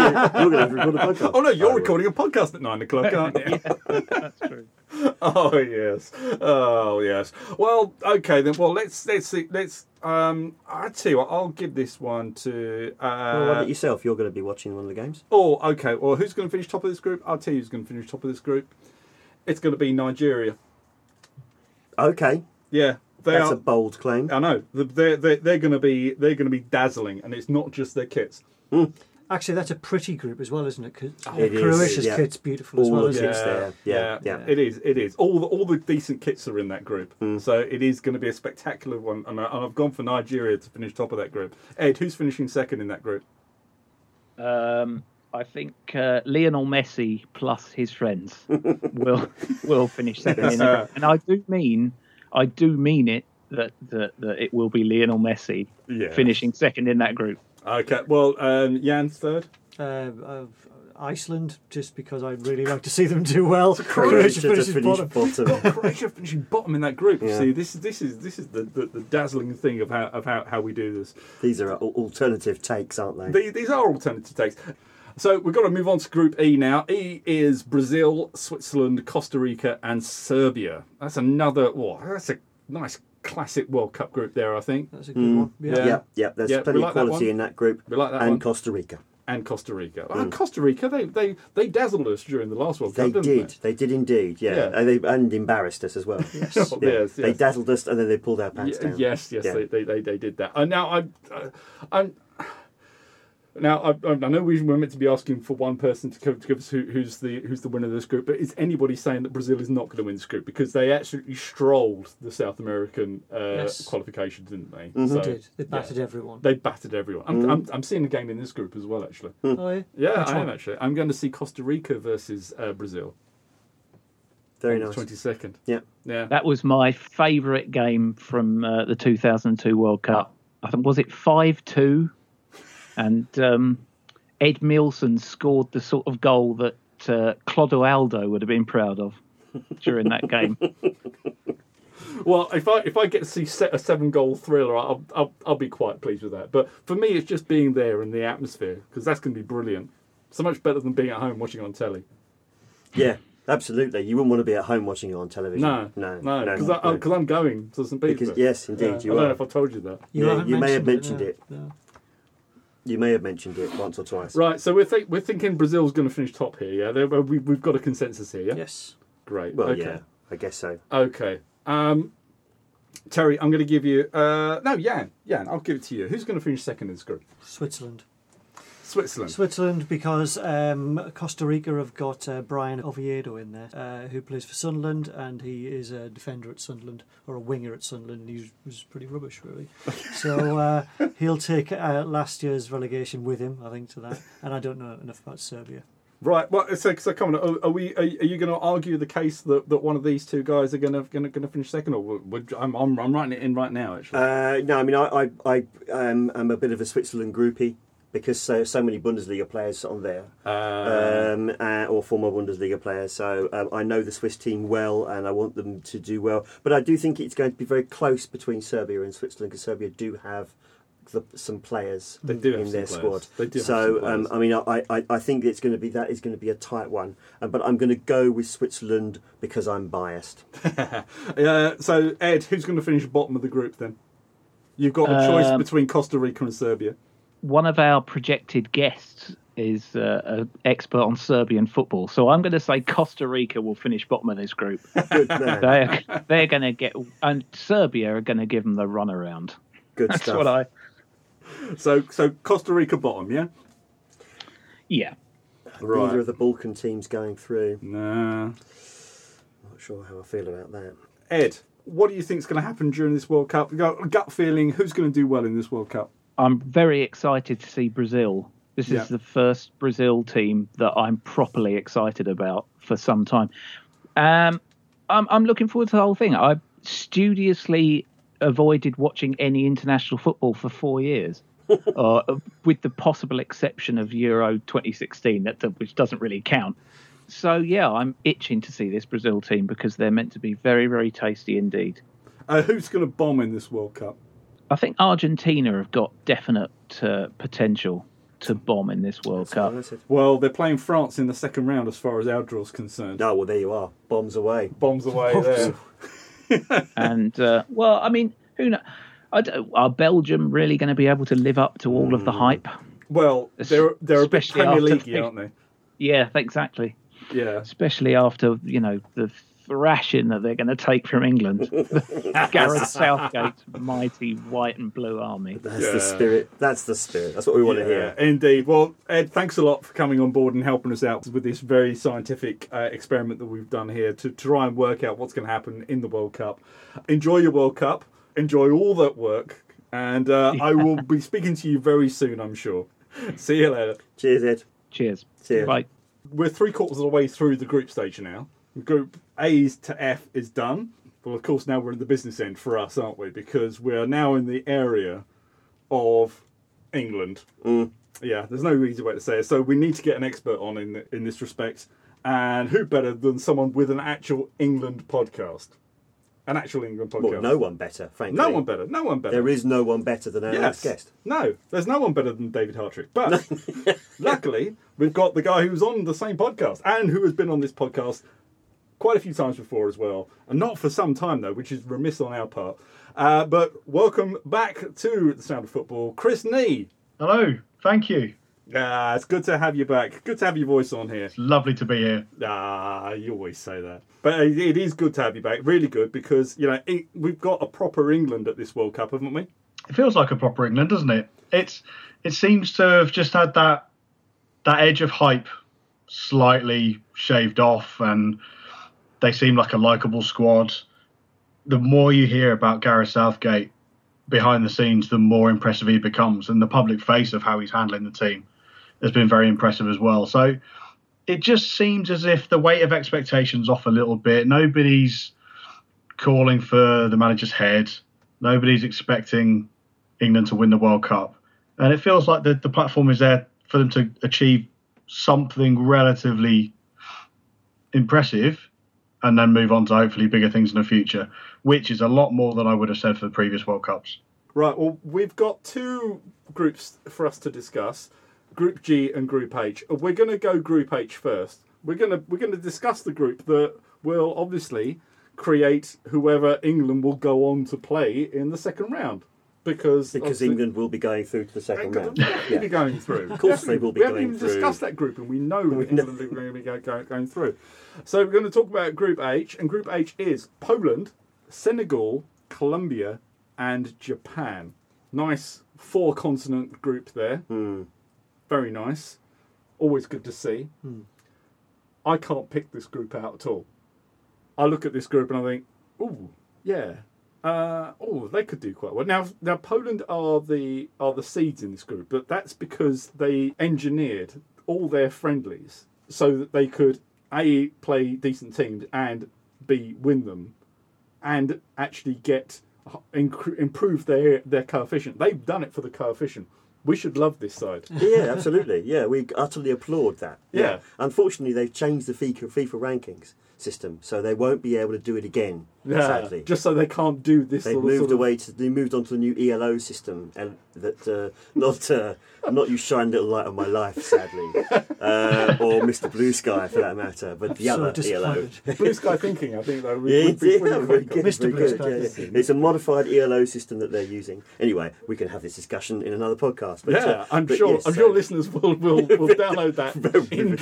to have to record a podcast. Oh no, you're Oh, recording a podcast at nine o'clock, aren't you? That's true. Oh yes, oh yes. Well, okay then. Well, let's let's see. Let's. Um, I tell you what, I'll give this one to. Uh, Well, what about yourself? You're going to be watching one of the games. Oh, okay. Well, who's going to finish top of this group? I'll tell you who's going to finish top of this group. It's going to be Nigeria. Okay, Yeah, they that's are. a bold claim. I know they're they're, they're going to be they're going to be dazzling, and it's not just their kits. Actually, that's a pretty group as well, isn't it? 'Cause It is, Croatia's yeah. kit's beautiful as All well, the isn't kits it? there. Yeah, yeah. It is. It is. All the all the decent kits are in that group, Mm. so it is going to be a spectacular one. And, I, and I've gone for Nigeria to finish top of that group. Ed, who's finishing second in that group? Um, I think uh, Lionel Messi plus his friends will will finish second in the group. And I do mean, I do mean it that that, that it will be Lionel Messi Yeah. finishing second in that group. Okay. Well, um, Jan's third. Uh, of Iceland, just because I'd really like to see them do well. Croatia to finishes finish bottom. bottom. Croatia finishing bottom in that group. Yeah. See, this is this is this is the, the, the dazzling thing of how of how, how we do this. These are al- alternative takes, aren't they? These, these are alternative takes. So we've got to move on to Group E now. E is Brazil, Switzerland, Costa Rica, and Serbia. That's another. Oh, that's a nice classic World Cup group there, I think. That's a good one. Yeah. Yeah. Yeah, yeah. There's Yeah, we plenty like of that quality one. in that group. We like that and one. Costa Rica. And Costa Rica. Oh, Costa Rica, they, they, they dazzled us during the last World They Cup, didn't did. They did indeed. Yeah, Yeah. And, they, and embarrassed us as well. Yes. they? Yeah. Yes, They yes. dazzled us and then they pulled our pants Ye- down. Yes, yes, Yeah. they, they, they, they did that. And now I, uh, I'm. Now I, I know we were meant to be asking for one person to give, to give us who, who's the who's the winner of this group, but is anybody saying that Brazil is not going to win this group because they absolutely strolled the South American uh, Yes. qualification, didn't they? Mm-hmm. So, They did. They battered yeah. everyone. They battered everyone. I'm, I'm, I'm seeing a game in this group as well, actually. Oh, yeah? Yeah, Which I am one? actually. I'm going to see Costa Rica versus uh, Brazil. Very on nice. the twenty-second. Yeah. Yeah. That was my favourite game from uh, the two thousand two World Cup. I think was it five two, and um, Ed Milson scored the sort of goal that uh, Clodoaldo would have been proud of during that game. Well, if I if I get to see se- a seven goal thriller, I'll, I'll I'll be quite pleased with that. But for me, it's just being there in the atmosphere because that's going to be brilliant. So much better than being at home watching it on telly. Yeah, absolutely. You wouldn't want to be at home watching it on television. No, no, no, because no. because I'm going to Saint Petersburg. Because- yes, indeed, Yeah, you I don't are. know if I told you that. You, Yeah, haven't you may have mentioned mentioned yeah. it. No. You may have mentioned it once or twice. Right, so we're think, we're thinking Brazil's going to finish top here. Yeah, They're- we, we've got a consensus here. Yeah, Yes. great. Well, okay. yeah, I guess so. Okay. Um, Terry, I'm going to give you. Uh, no, Jan. Jan, I'll give it to you. Who's going to finish second in this group? Switzerland. Switzerland. Switzerland, because um, Costa Rica have got uh, Brian Oviedo in there, uh, who plays for Sunderland, and he is a defender at Sunderland, or a winger at Sunderland, and he was pretty rubbish, really. So uh, he'll take uh, last year's relegation with him, I think, to that. And I don't know enough about Serbia. Right. Well, so, so come on. Are, are we? Are, are you going to argue the case that, that one of these two guys are going to going to going to finish second, or would, I'm, I'm I'm writing it in right now? Actually. Uh, no, I mean I I, I um, am a bit of a Switzerland groupie because so so many Bundesliga players on there, Uh, um, uh, or former Bundesliga players. So um, I know the Swiss team well, and I want them to do well. But I do think it's going to be very close between Serbia and Switzerland because Serbia do have the, some players They do have in some their players. squad. They do have so some um, players. I mean I, I, I think it's going to be that is going to be a tight one. Um, but I'm going to go with Switzerland because I'm biased. uh, so Ed, who's going to finish bottom of the group then? You've got a choice Um, between Costa Rica and Serbia. One of our projected guests is uh, an expert on Serbian football, so I'm going to say Costa Rica will finish bottom of this group. Good man. they're they're going to get, and Serbia are going to give them the runaround. Good That's stuff. what I. So so Costa Rica bottom, yeah. Yeah. Neither of the Balkan teams going through. Nah. Not sure how I feel about that. Ed, what do you think is going to happen during this World Cup? You got a gut feeling who's going to do well in this World Cup? I'm very excited to see Brazil. This is Yeah. the first Brazil team that I'm properly excited about for some time. Um, I'm, I'm looking forward to the whole thing. I studiously avoided watching any international football for four years, uh, with the possible exception of Euro twenty sixteen, that which doesn't really count. So yeah, I'm itching to see this Brazil team because they're meant to be very, very tasty indeed. Uh, who's going to bomb in this World Cup? I think Argentina have got definite uh, potential to bomb in this World That's what Cup. I said. Well, they're playing France in the second round as far as our draw's concerned. Oh, well, there you are. Bombs away. Bombs away there. And uh, well, I mean, who knows? I don't- Are Belgium really going to be able to live up to all of the hype? Well, they're, they're a bit Especially Premier after League, the- aren't they? Yeah, exactly. Yeah. Especially after, you know, the thrashing that they're going to take from England. Gareth Southgate's mighty white and blue army. That's Yeah. the spirit. That's the spirit. That's what we want to hear. Indeed. Well, Ed, thanks a lot for coming on board and helping us out with this very scientific uh, experiment that we've done here to try and work out what's going to happen in the World Cup. Enjoy your World Cup. Enjoy all that work. And uh, I will be speaking to you very soon, I'm sure. See you later. Cheers, Ed. Cheers. See ya. Bye. We're three quarters of the way through the group stage now. Group A's to F is done. Well, of course, now we're in the business end for us, aren't we? Because we're now in the area of England. Mm. Yeah, there's no easy way to say it. So we need to get an expert on in in this respect. And who better than someone with an actual England podcast? An actual England podcast. Well, no one better, frankly. No one better. No one better. There is no one better than our next Yes. guest. No, there's no one better than David Hartrick. But luckily, we've got the guy who's on the same podcast and who has been on this podcast quite a few times before as well. And not for some time, though, which is remiss on our part. Uh, but welcome back to The Sound of Football, Chris Nee. Hello, thank you. Ah, it's good to have you back. Good to have your voice on here. It's lovely to be here. Ah, you always say that. But it it is good to have you back. Really good, because, you know, it, we've got a proper England at this World Cup, haven't we? It feels like a proper England, doesn't it? It's it seems to have just had that that edge of hype slightly shaved off, and they seem like a likeable squad. The more you hear about Gareth Southgate behind the scenes, the more impressive he becomes, and the public face of how he's handling the team has been very impressive as well. So it just seems as if the weight of expectations off a little bit. Nobody's calling for the manager's head. Nobody's expecting England to win the World Cup. And it feels like the, the platform is there for them to achieve something relatively impressive and then move on to hopefully bigger things in the future, which is a lot more than I would have said for the previous World Cups. Right, well, we've got two groups for us to discuss, Group G and Group H. We're going to go Group H first. We're going to we're going to discuss the group that will obviously create whoever England will go on to play in the second round. Because Because obviously- England will be going through to the second England round. will definitely be Yeah. going through. Of course they will be We haven't going even through. discussed that group, and we know that England are going to be go, go, going through. So we're going to talk about Group H, and Group H is Poland, Senegal, Colombia, and Japan. Nice four-continent group there. Hmm. very nice, always good to see. Hmm. I can't pick this group out at all. I look at this group and I think, ooh, yeah, uh, oh, they could do quite well. Now, now Poland are the are the seeds in this group, but that's because they engineered all their friendlies so that they could A, play decent teams, and B, win them, and actually get inc- improve their their coefficient. They've done it for the coefficient. We should love this side. Yeah, absolutely. Yeah, we utterly applaud that. Yeah. Unfortunately, they've changed the FIFA, FIFA rankings system, so they won't be able to do it again. Yeah, sadly, just so they can't do this. they've sort moved of, sort away to they moved on to the new E L O system, and that uh, not uh, not you shine little light on my life, sadly, uh, or Mister Blue Sky for that matter, but the So other E L O. disappointed. Blue Sky thinking. I think that would, Yeah, would be yeah, pretty very cool. good, Mister very Blue good, Sky yeah, yeah. thinking. It's a modified E L O system that they're using. Anyway, we can have this discussion in another podcast. But, Yeah, uh, I'm but sure. yes, I'm sure so- listeners will will, will download that in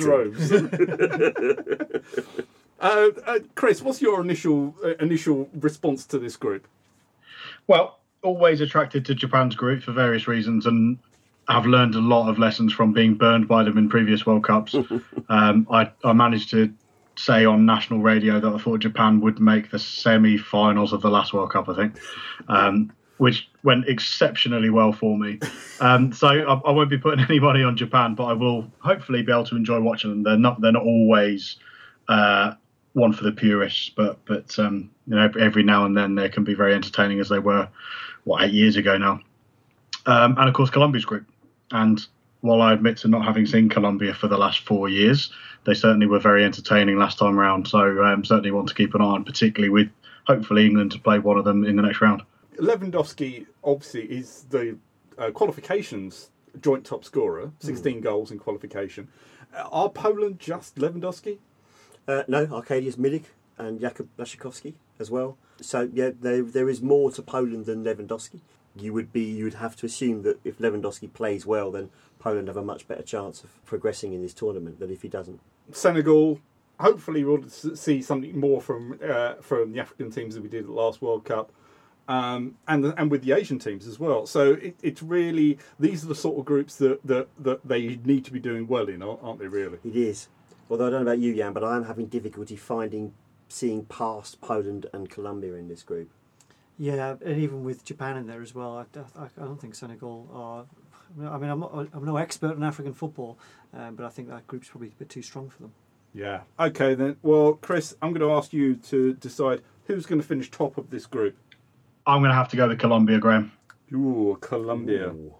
droves. uh, uh, Chris, what's your initial uh, initial response to this group? Well, always attracted to Japan's group for various reasons, and I've learned a lot of lessons from being burned by them in previous World Cups. um, I, I managed to say on national radio that I thought Japan would make the semi-finals of the last World Cup, I think, um, which went exceptionally well for me. Um, so I, I won't be putting anybody on Japan, but I will hopefully be able to enjoy watching them. They're not they're not always uh, one for the purists, but but um, you know, every, every now and then they can be very entertaining, as they were what eight years ago now. Um, and of course, Colombia's group. And while I admit to not having seen Colombia for the last four years, they certainly were very entertaining last time round. So um, certainly want to keep an eye on, particularly with hopefully England to play one of them in the next round. Lewandowski obviously is the uh, qualifications joint top scorer, sixteen mm. goals in qualification. Uh, are Poland just Lewandowski? Uh, no, Arkadiusz Milik and Jakub Blaszczykowski as well. So yeah, there there is more to Poland than Lewandowski. You would be you would have to assume that if Lewandowski plays well, then Poland have a much better chance of progressing in this tournament than if he doesn't. Senegal, hopefully we'll see something more from uh, from the African teams that we did at the last World Cup, um, and and with the Asian teams as well. So it, it's really, these are the sort of groups that, that, that they need to be doing well in, aren't they? Really, it is. Although I don't know about you, Jan, but I am having difficulty finding seeing past Poland and Colombia in this group. Yeah, and even with Japan in there as well, I, I, I don't think Senegal are. I mean, I'm not, I'm no expert in African football, um, but I think that group's probably a bit too strong for them. Yeah. Okay then. Well, Chris, I'm going to ask you to decide who's going to finish top of this group. I'm going to have to go with Colombia, Graham. Ooh, Colombia. Ooh,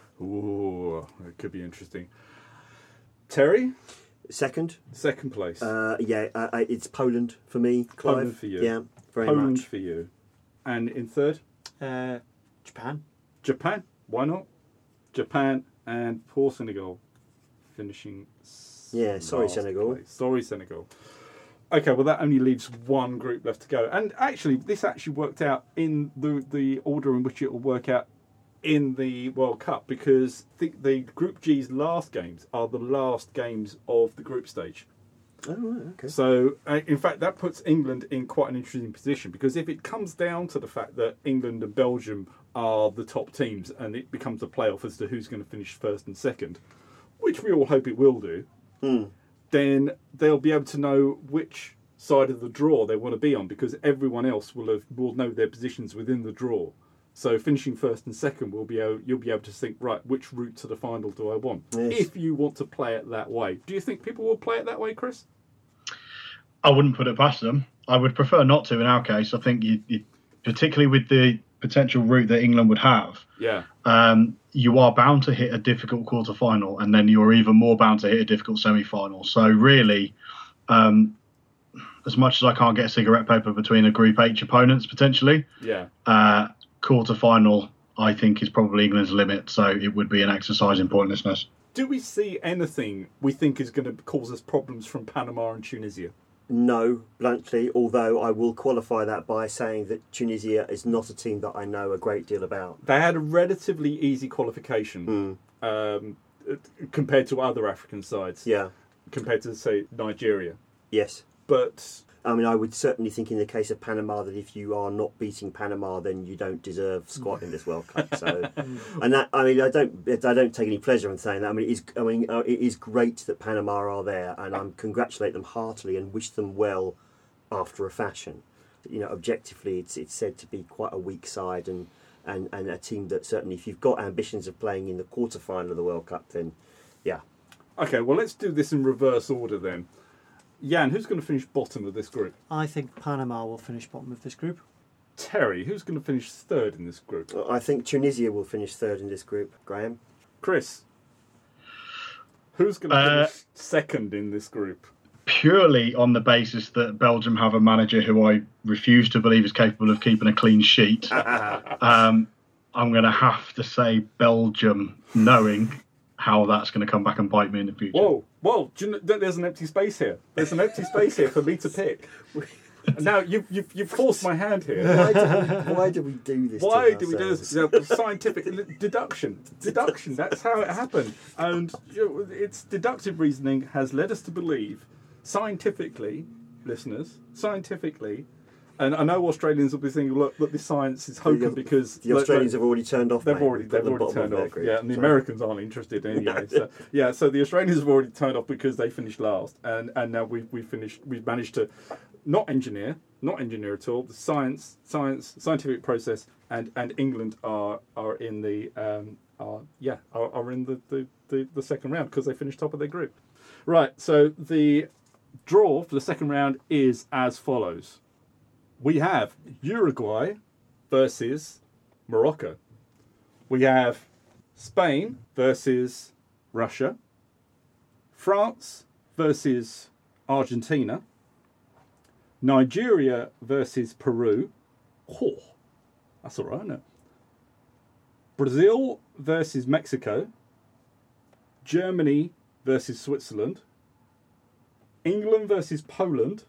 Ooh it could be interesting. Terry? Second. Second place. Uh, yeah, uh, it's Poland for me. Clive. Poland for you. Yeah, very Poland much. for you. And in third? Uh, Japan. Japan. Why not? Japan and poor Senegal finishing. Yeah, sorry, last Senegal. place. Sorry, Senegal. Okay, well that only leaves one group left to go, and actually, this actually worked out in the the order in which it will work out in the World Cup, because the, the Group G's last games are the last games of the group stage. Oh, right, okay. So, uh, in fact, that puts England in quite an interesting position, because if it comes down to the fact that England and Belgium are the top teams and it becomes a playoff as to who's going to finish first and second, which we all hope it will do, Hmm. then they'll be able to know which side of the draw they want to be on, because everyone else will have will know their positions within the draw. So finishing first and second will be able, you'll be able to think, right, which route to the final do I want? Yes. If you want to play it that way. Do you think people will play it that way, Chris? I wouldn't put it past them. I would prefer not to in our case. I think, you, you, particularly with the potential route that England would have, Yeah. um, you are bound to hit a difficult quarter final, and then you're even more bound to hit a difficult semi final. So really, um, as much as I can't get cigarette paper between a Group H opponents potentially, Yeah. uh, quarter final I think is probably England's limit. So it would be an exercise in pointlessness. Do we see anything we think is going to cause us problems from Panama and Tunisia? No, bluntly, although I will qualify that by saying that Tunisia is not a team that I know a great deal about. They had a relatively easy qualification um, compared to other African sides. Yeah, Compared to, say, Nigeria. yes. But I mean, I would certainly think in the case of Panama that if you are not beating Panama, then you don't deserve squat in this World Cup. So, and that, I mean, I don't, I don't take any pleasure in saying that. I mean, it is, I mean, uh, it is great that Panama are there, and I congratulate them heartily and wish them well after a fashion. You know, objectively, it's it's said to be quite a weak side, and, and, and a team that certainly, if you've got ambitions of playing in the quarter final of the World Cup, then yeah. Okay, well, let's do this in reverse order then. Jan, who's going to finish bottom of this group? I think Panama will finish bottom of this group. Terry, who's going to finish third in this group? I think Tunisia will finish third in this group. Graham? Chris, who's going to Uh, finish second in this group? Purely on the basis that Belgium have a manager who I refuse to believe is capable of keeping a clean sheet, um, I'm going to have to say Belgium, knowing how that's going to come back and bite me in the future. Whoa, whoa, do you know, there's an empty space here. There's an empty space here for me to pick. Now, you've, you've, you've forced my hand here. Why do we, why do we do this? Why to do we do ourselves? this? You know, scientific deduction. Deduction, that's how it happened. And you know, it's deductive reasoning has led us to believe, scientifically, listeners, scientifically, and I know Australians will be thinking, look, look, this science is hokum The- because... The Australians have already turned off. They've mate. already, We've got they've them already bottom of turned their off. group. Yeah, and the So- Americans aren't interested anyway. So, yeah, so the Australians have already turned off because they finished last, and, and now we we finished. We've managed to not engineer, not engineer at all. The science, science, scientific process, and, and England are are in the um are yeah are, are in the, the, the, the second round because they finished top of their group. Right. So the draw for the second round is as follows. We have Uruguay versus Morocco. We have Spain versus Russia. France versus Argentina. Nigeria versus Peru. Oh, that's all right, isn't it? Brazil versus Mexico. Germany versus Switzerland. England versus Poland.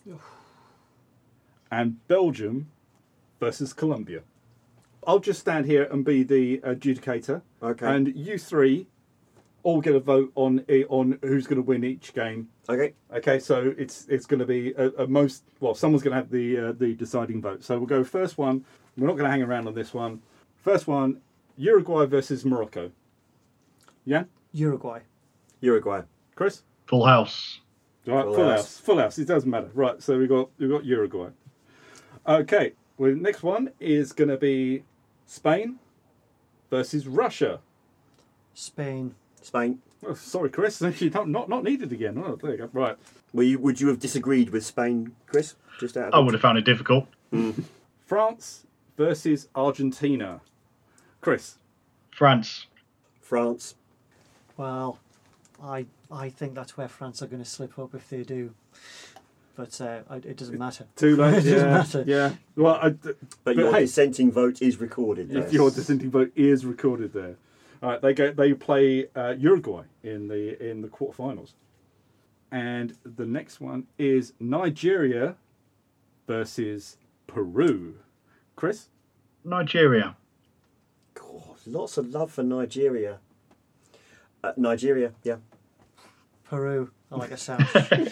And Belgium versus Colombia. I'll just stand here and be the adjudicator. Okay. And you three all get a vote on on who's going to win each game. Okay. Okay, so it's it's going to be a, a most well. Someone's going to have the uh, the deciding vote. So we'll go first one. We're not going to hang around on this one. First one: Uruguay versus Morocco. Yeah, Uruguay. Uruguay. Chris. Full house. Right, Full full, house. house. Full house. It doesn't matter. Right, so we got we got Uruguay. Okay, well, the next one is going to be Spain versus Russia. Spain. Spain. Oh, sorry, Chris. Actually, not not not needed again. Oh, there you go. Right. Were you, would you have disagreed with Spain, Chris? Just out of I would have found it difficult. France versus Argentina. Chris. France. France. Well, I I think that's where France are going to slip up if they do. But uh, I, it doesn't matter. Too late. It doesn't yeah, matter. Yeah. Well, I, But, But your hey- dissenting vote is recorded. if there. your dissenting vote is recorded there. All right, they go. They play uh, Uruguay in the in the quarterfinals, and the next one is Nigeria versus Peru. Chris. Nigeria. God, lots of love for Nigeria. Uh, Nigeria, yeah. Peru. I like a sound.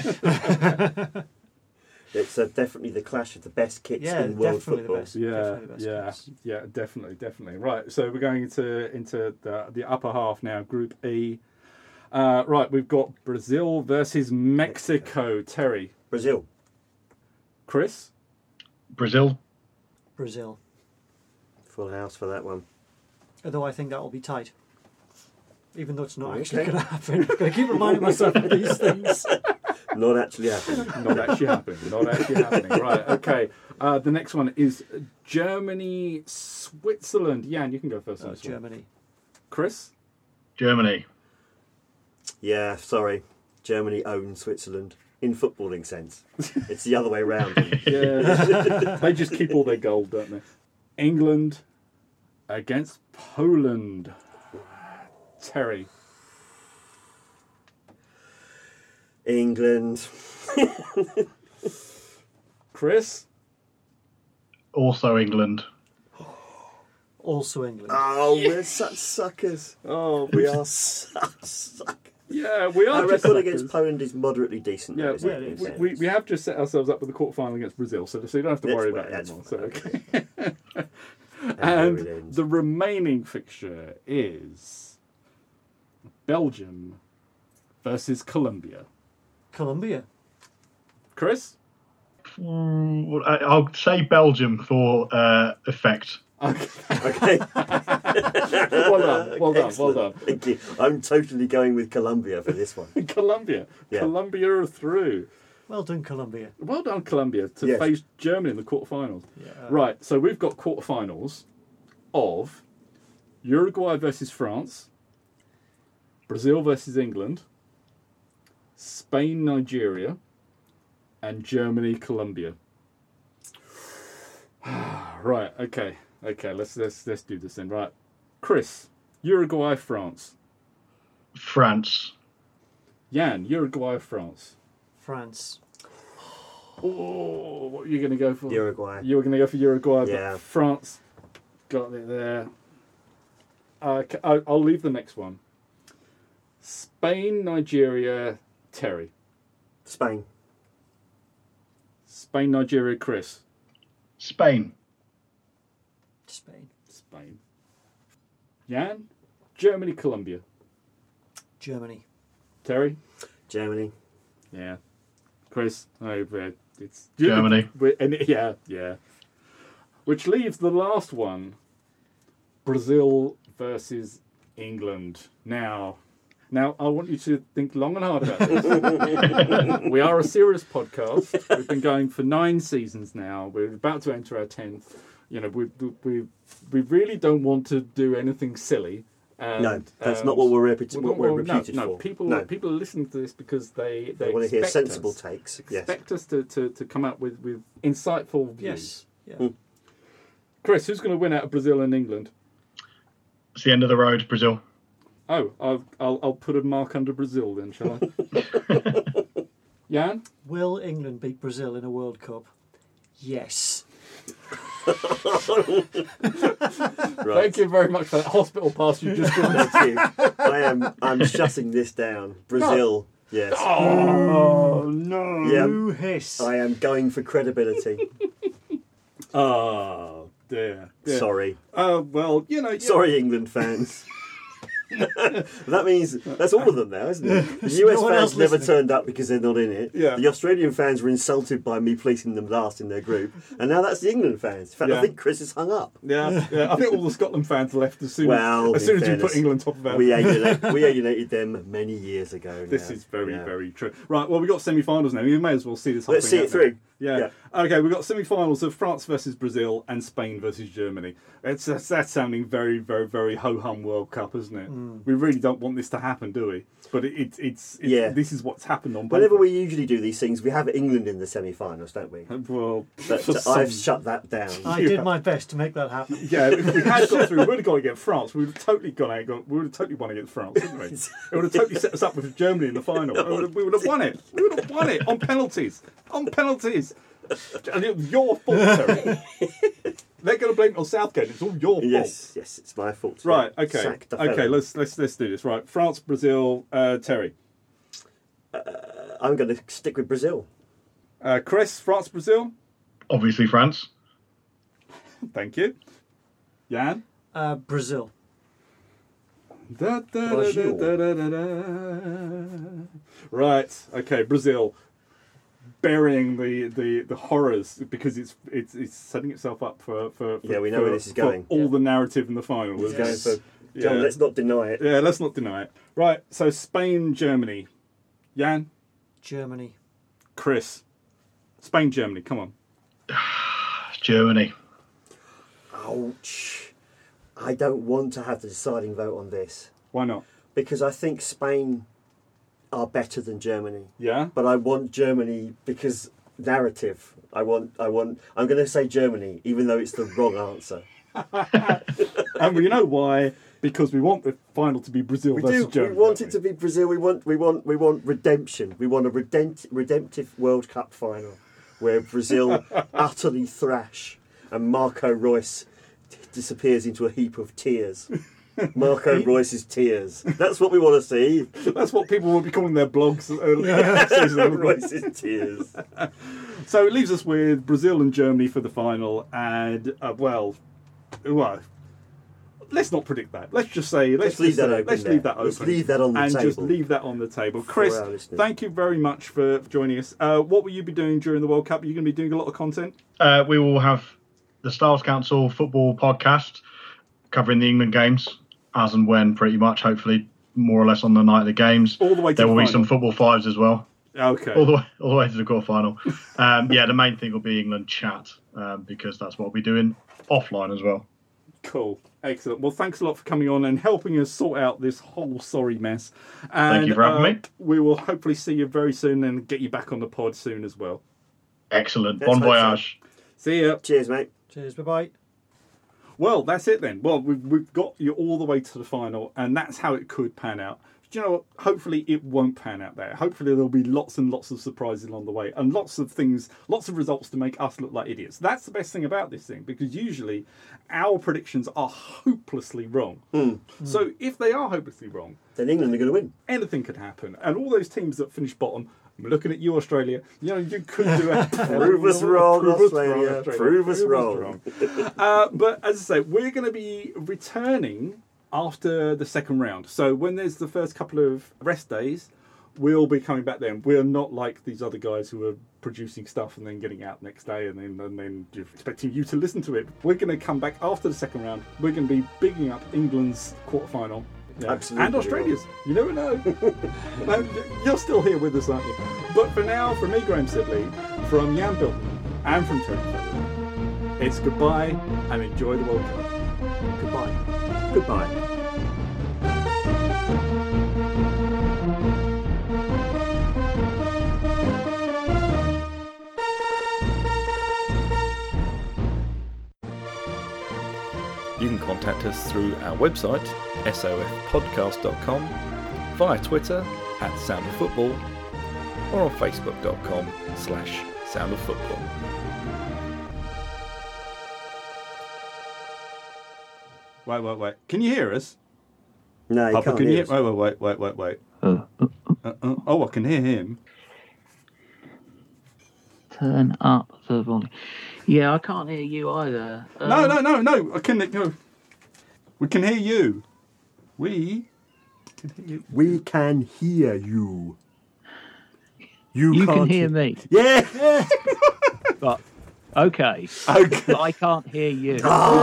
It's uh, definitely the clash of the best kits Yeah, in world definitely the football. best. Yeah, Definitely the best yeah, case. yeah, definitely, definitely. Right, so we're going into into the the upper half now, Group E. Uh, right, we've got Brazil versus Mexico. Terry, Brazil. Chris. Brazil. Brazil. Full house for that one. Although I think that will be tight. Even though it's not Okay. actually going to happen. I'm going to keep reminding myself of these things. Not actually happening. Not actually happening. Not actually happening. Right. Okay. Uh, the next one is Germany, Switzerland. Jan, you can go first on Oh, this one. Germany. Chris. Germany. Yeah, sorry. Germany owns Switzerland. In footballing sense. It's the other way round. Yeah. They just keep all their gold, don't they? England against Poland. Terry. England. Chris. Also England. Also England. Oh, we're such suckers. Oh, we are such suckers. Yeah, we are Our just record suckers. against Poland is moderately decent. Yeah, though, isn't we, it, in we, fairness? we, we have just set ourselves up with the quarterfinal against Brazil, so, so you don't have to That's worry right, about it that's anymore. So, fine. okay. And and there it ends. the remaining fixture is Belgium versus Colombia. Colombia. Chris? Ooh, I- I'll say Belgium for uh, effect. Okay. Okay. well done, well done, well Excellent. done. Thank you. I'm totally going with Colombia for this one. Colombia. Yeah. Colombia are through. Well done, Colombia. Well done, Colombia, to Yes. face Germany in the quarterfinals. Yeah. Right, so we've got quarterfinals of Uruguay versus France, Brazil versus England, Spain, Nigeria, and Germany, Colombia. Right, okay, okay. Let's let's let's do this then. Right, Chris, Uruguay, France. France. Jan, Uruguay, France. France. Oh, what are you going to go for? Uruguay. You were going to go for Uruguay, Yeah. but France got it there. Uh, c- I'll, I'll leave the next one. Spain, Nigeria, Terry. Spain. Spain, Nigeria, Chris. Spain. Spain. Spain. Jan, Germany, Colombia. Germany. Terry. Germany. Yeah. Chris. Oh, uh, it's Germany. we- And it- yeah, yeah. Which leaves the last one. Brazil versus England. Now, now I want you to think long and hard about this. We are a serious podcast. We've been going for nine seasons now. We're about to enter our tenth. You know, we we we really don't want to do anything silly. And, No, that's um, not what we're reputed, well, what we're well, no, reputed no, for. people no, people are listening to this because they they, they want to hear expect sensible us, takes. Yes. expect us to, to, to come up with, with insightful views. Yes. Yeah. Chris, who's going to win out of Brazil and England? It's the end of the road, Brazil. Oh, I'll I'll, I'll put a mark under Brazil then, shall I? Jan? Will England beat Brazil in a World Cup? Yes. Right. Thank you very much for that hospital pass you just given us. Thank you. I am. I'm shutting this down. Brazil. Yes. Oh no! Yeah. Boo hiss. I am going for credibility. Oh dear. dear. Sorry. Uh, well, you know. you- Sorry, England fans. That means that's all of them now, isn't it? The U S No one else fans never listening. turned up because they're not in it. Yeah. The Australian fans were insulted by me placing them last in their group, and now that's the England fans. In fact, Yeah. I think Chris is hung up. Yeah, yeah. I think all the Scotland fans left as soon Well, as, as soon in as you fairness, put England top of our. We alienated, we alienated them many years ago. This now. is very, Yeah. very true. Right, well, we've got semi-finals now. We may as well see this whole Let's thing see out it through. now. Yeah. Okay, we've got semi-finals of France versus Brazil and Spain versus Germany. It's that's, that's sounding very, very, very ho-hum World Cup, isn't it? We really don't want this to happen, do we? But it, it, it's, it's Yeah. this is what's happened on. Whenever paper. we usually do these things, we have England in the semi-finals, don't we? well, But for I've some- shut that down. I did my best to make that happen. Yeah, if we had got through, we would have gone against France. We would have totally gone out. Gone, we would have totally won against France, wouldn't we? It would have totally set us up with Germany in the final. We would have, we would have won it. We would have won it on penalties. On penalties. And it was your fault, Terry. They're going to blame it on Southgate. It's all your fault. Yes, yes, it's my fault. Right. Yeah. Okay. Sack the Okay. fellow. Let's let's let's do this. Right. France, Brazil, uh, Terry, I'm going to stick with Brazil. uh, Chris. France, Brazil. Obviously, France. Thank you. Jan. Uh, Brazil. Da, da, da, Brazil. da, da, da, da. Right. Okay. Brazil. Burying the, the, the horrors because it's it's it's setting itself up for, for, for Yeah, we know for- where this is for going. all Yeah. the narrative in the final. He's isn't going it? for John. Yeah. Let's not deny it. Yeah, let's not deny it. Right. So Spain, Germany. Jan, Germany. Chris. Spain, Germany. Come on. Germany. Ouch! I don't want to have the deciding vote on this Why not? because I think Spain are better than Germany. Yeah. But I want Germany because narrative. I want. I want. I'm going to say Germany, even though it's the wrong answer. And you know why? Because we want the final to be Brazil We versus do. Germany. We want don't it to be Brazil. We want. We want. We want redemption. We want a redempt, redemptive World Cup final where Brazil utterly thrash and Marco Reus t- disappears into a heap of tears. Marco Royce's tears. That's what we want to see. That's what people will be calling their blogs. Uh, Royce's tears. So it leaves us with Brazil and Germany for the final, and uh, well, well, let's not predict that. Let's just say let's, Let's leave just that say, open Let's there. leave that open. Let's leave that on the and table. just leave that on the table. For Chris, our listeners. thank you very much for joining us. Uh, what will you be doing during the World Cup? Are you going to be doing a lot of content? Uh, we will have the Stars Council football podcast covering the England games as and when, pretty much, hopefully, more or less on the night of the games. All the way to There the will be final. some football fives as well. Okay. All the way, all the way to the quarterfinal. Um, yeah, the main thing will be England chat um, because that's what we'll be doing offline as well. Cool. Excellent. Well, thanks a lot for coming on and helping us sort out this whole sorry mess. And, Thank you for having uh, me. We will hopefully see you very soon and get you back on the pod soon as well. Excellent. Let's Bon hope so. voyage. See ya. Cheers, mate. Cheers. Bye bye. Well, that's it then. Well, we've, we've got you all the way to the final, and that's how it could pan out. Do you know what? Hopefully it won't pan out there. Hopefully there'll be lots and lots of surprises along the way, and lots of things, lots of results to make us look like idiots. That's the best thing about this thing, because usually our predictions are hopelessly wrong. Mm. So if they are hopelessly wrong, Then England are going to win. anything could happen. And all those teams that finish bottom, I'm looking at you, Australia, you know, you could do a Prove us wrong, Prove us Australia. wrong, Prove us wrong. uh, but as I say, we're going to be returning after the second round. So when there's the first couple of rest days, we'll be coming back then. We're not like these other guys who are producing stuff and then getting out next day and then and then expecting you to listen to it. We're going to come back after the second round. We're going to be bigging up England's quarterfinal. Yeah. Absolutely. And Australia's. You never know. No, you're still here with us, aren't you? But for now, from me, Graham Sibley, from Jan Bilton, and from Tony Featherwell, it's goodbye and enjoy the World Cup. Goodbye. Goodbye. You can contact us through our website, s o f podcast dot com, via Twitter at Sound of Football, or on facebook dot com slash Sound of Football. Wait, wait, wait. Can you hear us? No, you Papa, can't can you hear hear? us. Wait, wait, wait, wait, wait, wait. Uh, Uh, uh, oh, I can hear him. turn up the volume. Yeah, I can't hear you either. Um, No, no, no, no. I can. No. We can hear you. We can hear you. We can hear you. You, You can't can hear me, Yeah. but okay. Okay. But I can't hear you.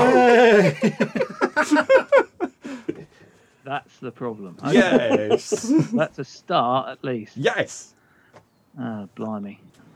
That's the problem. Okay. Yes. That's a start at least. Yes. Oh, blimey.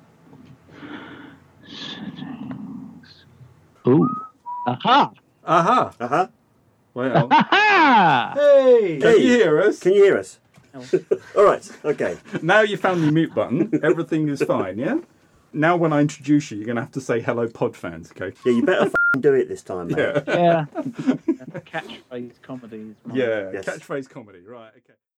Settings. Ooh. Aha! Aha. Uh huh. Well, Aha! Hey! can you hear us? Can you hear us? All right. Okay. Now you found the mute button. Everything is fine. Yeah. Now when I introduce you, you're going to have to say hello, pod fans. Okay. Yeah, you better f***ing do it this time, mate. Yeah. Yeah. Catchphrase comedy is mine. Yeah. Yes. Catchphrase comedy. Right. Okay.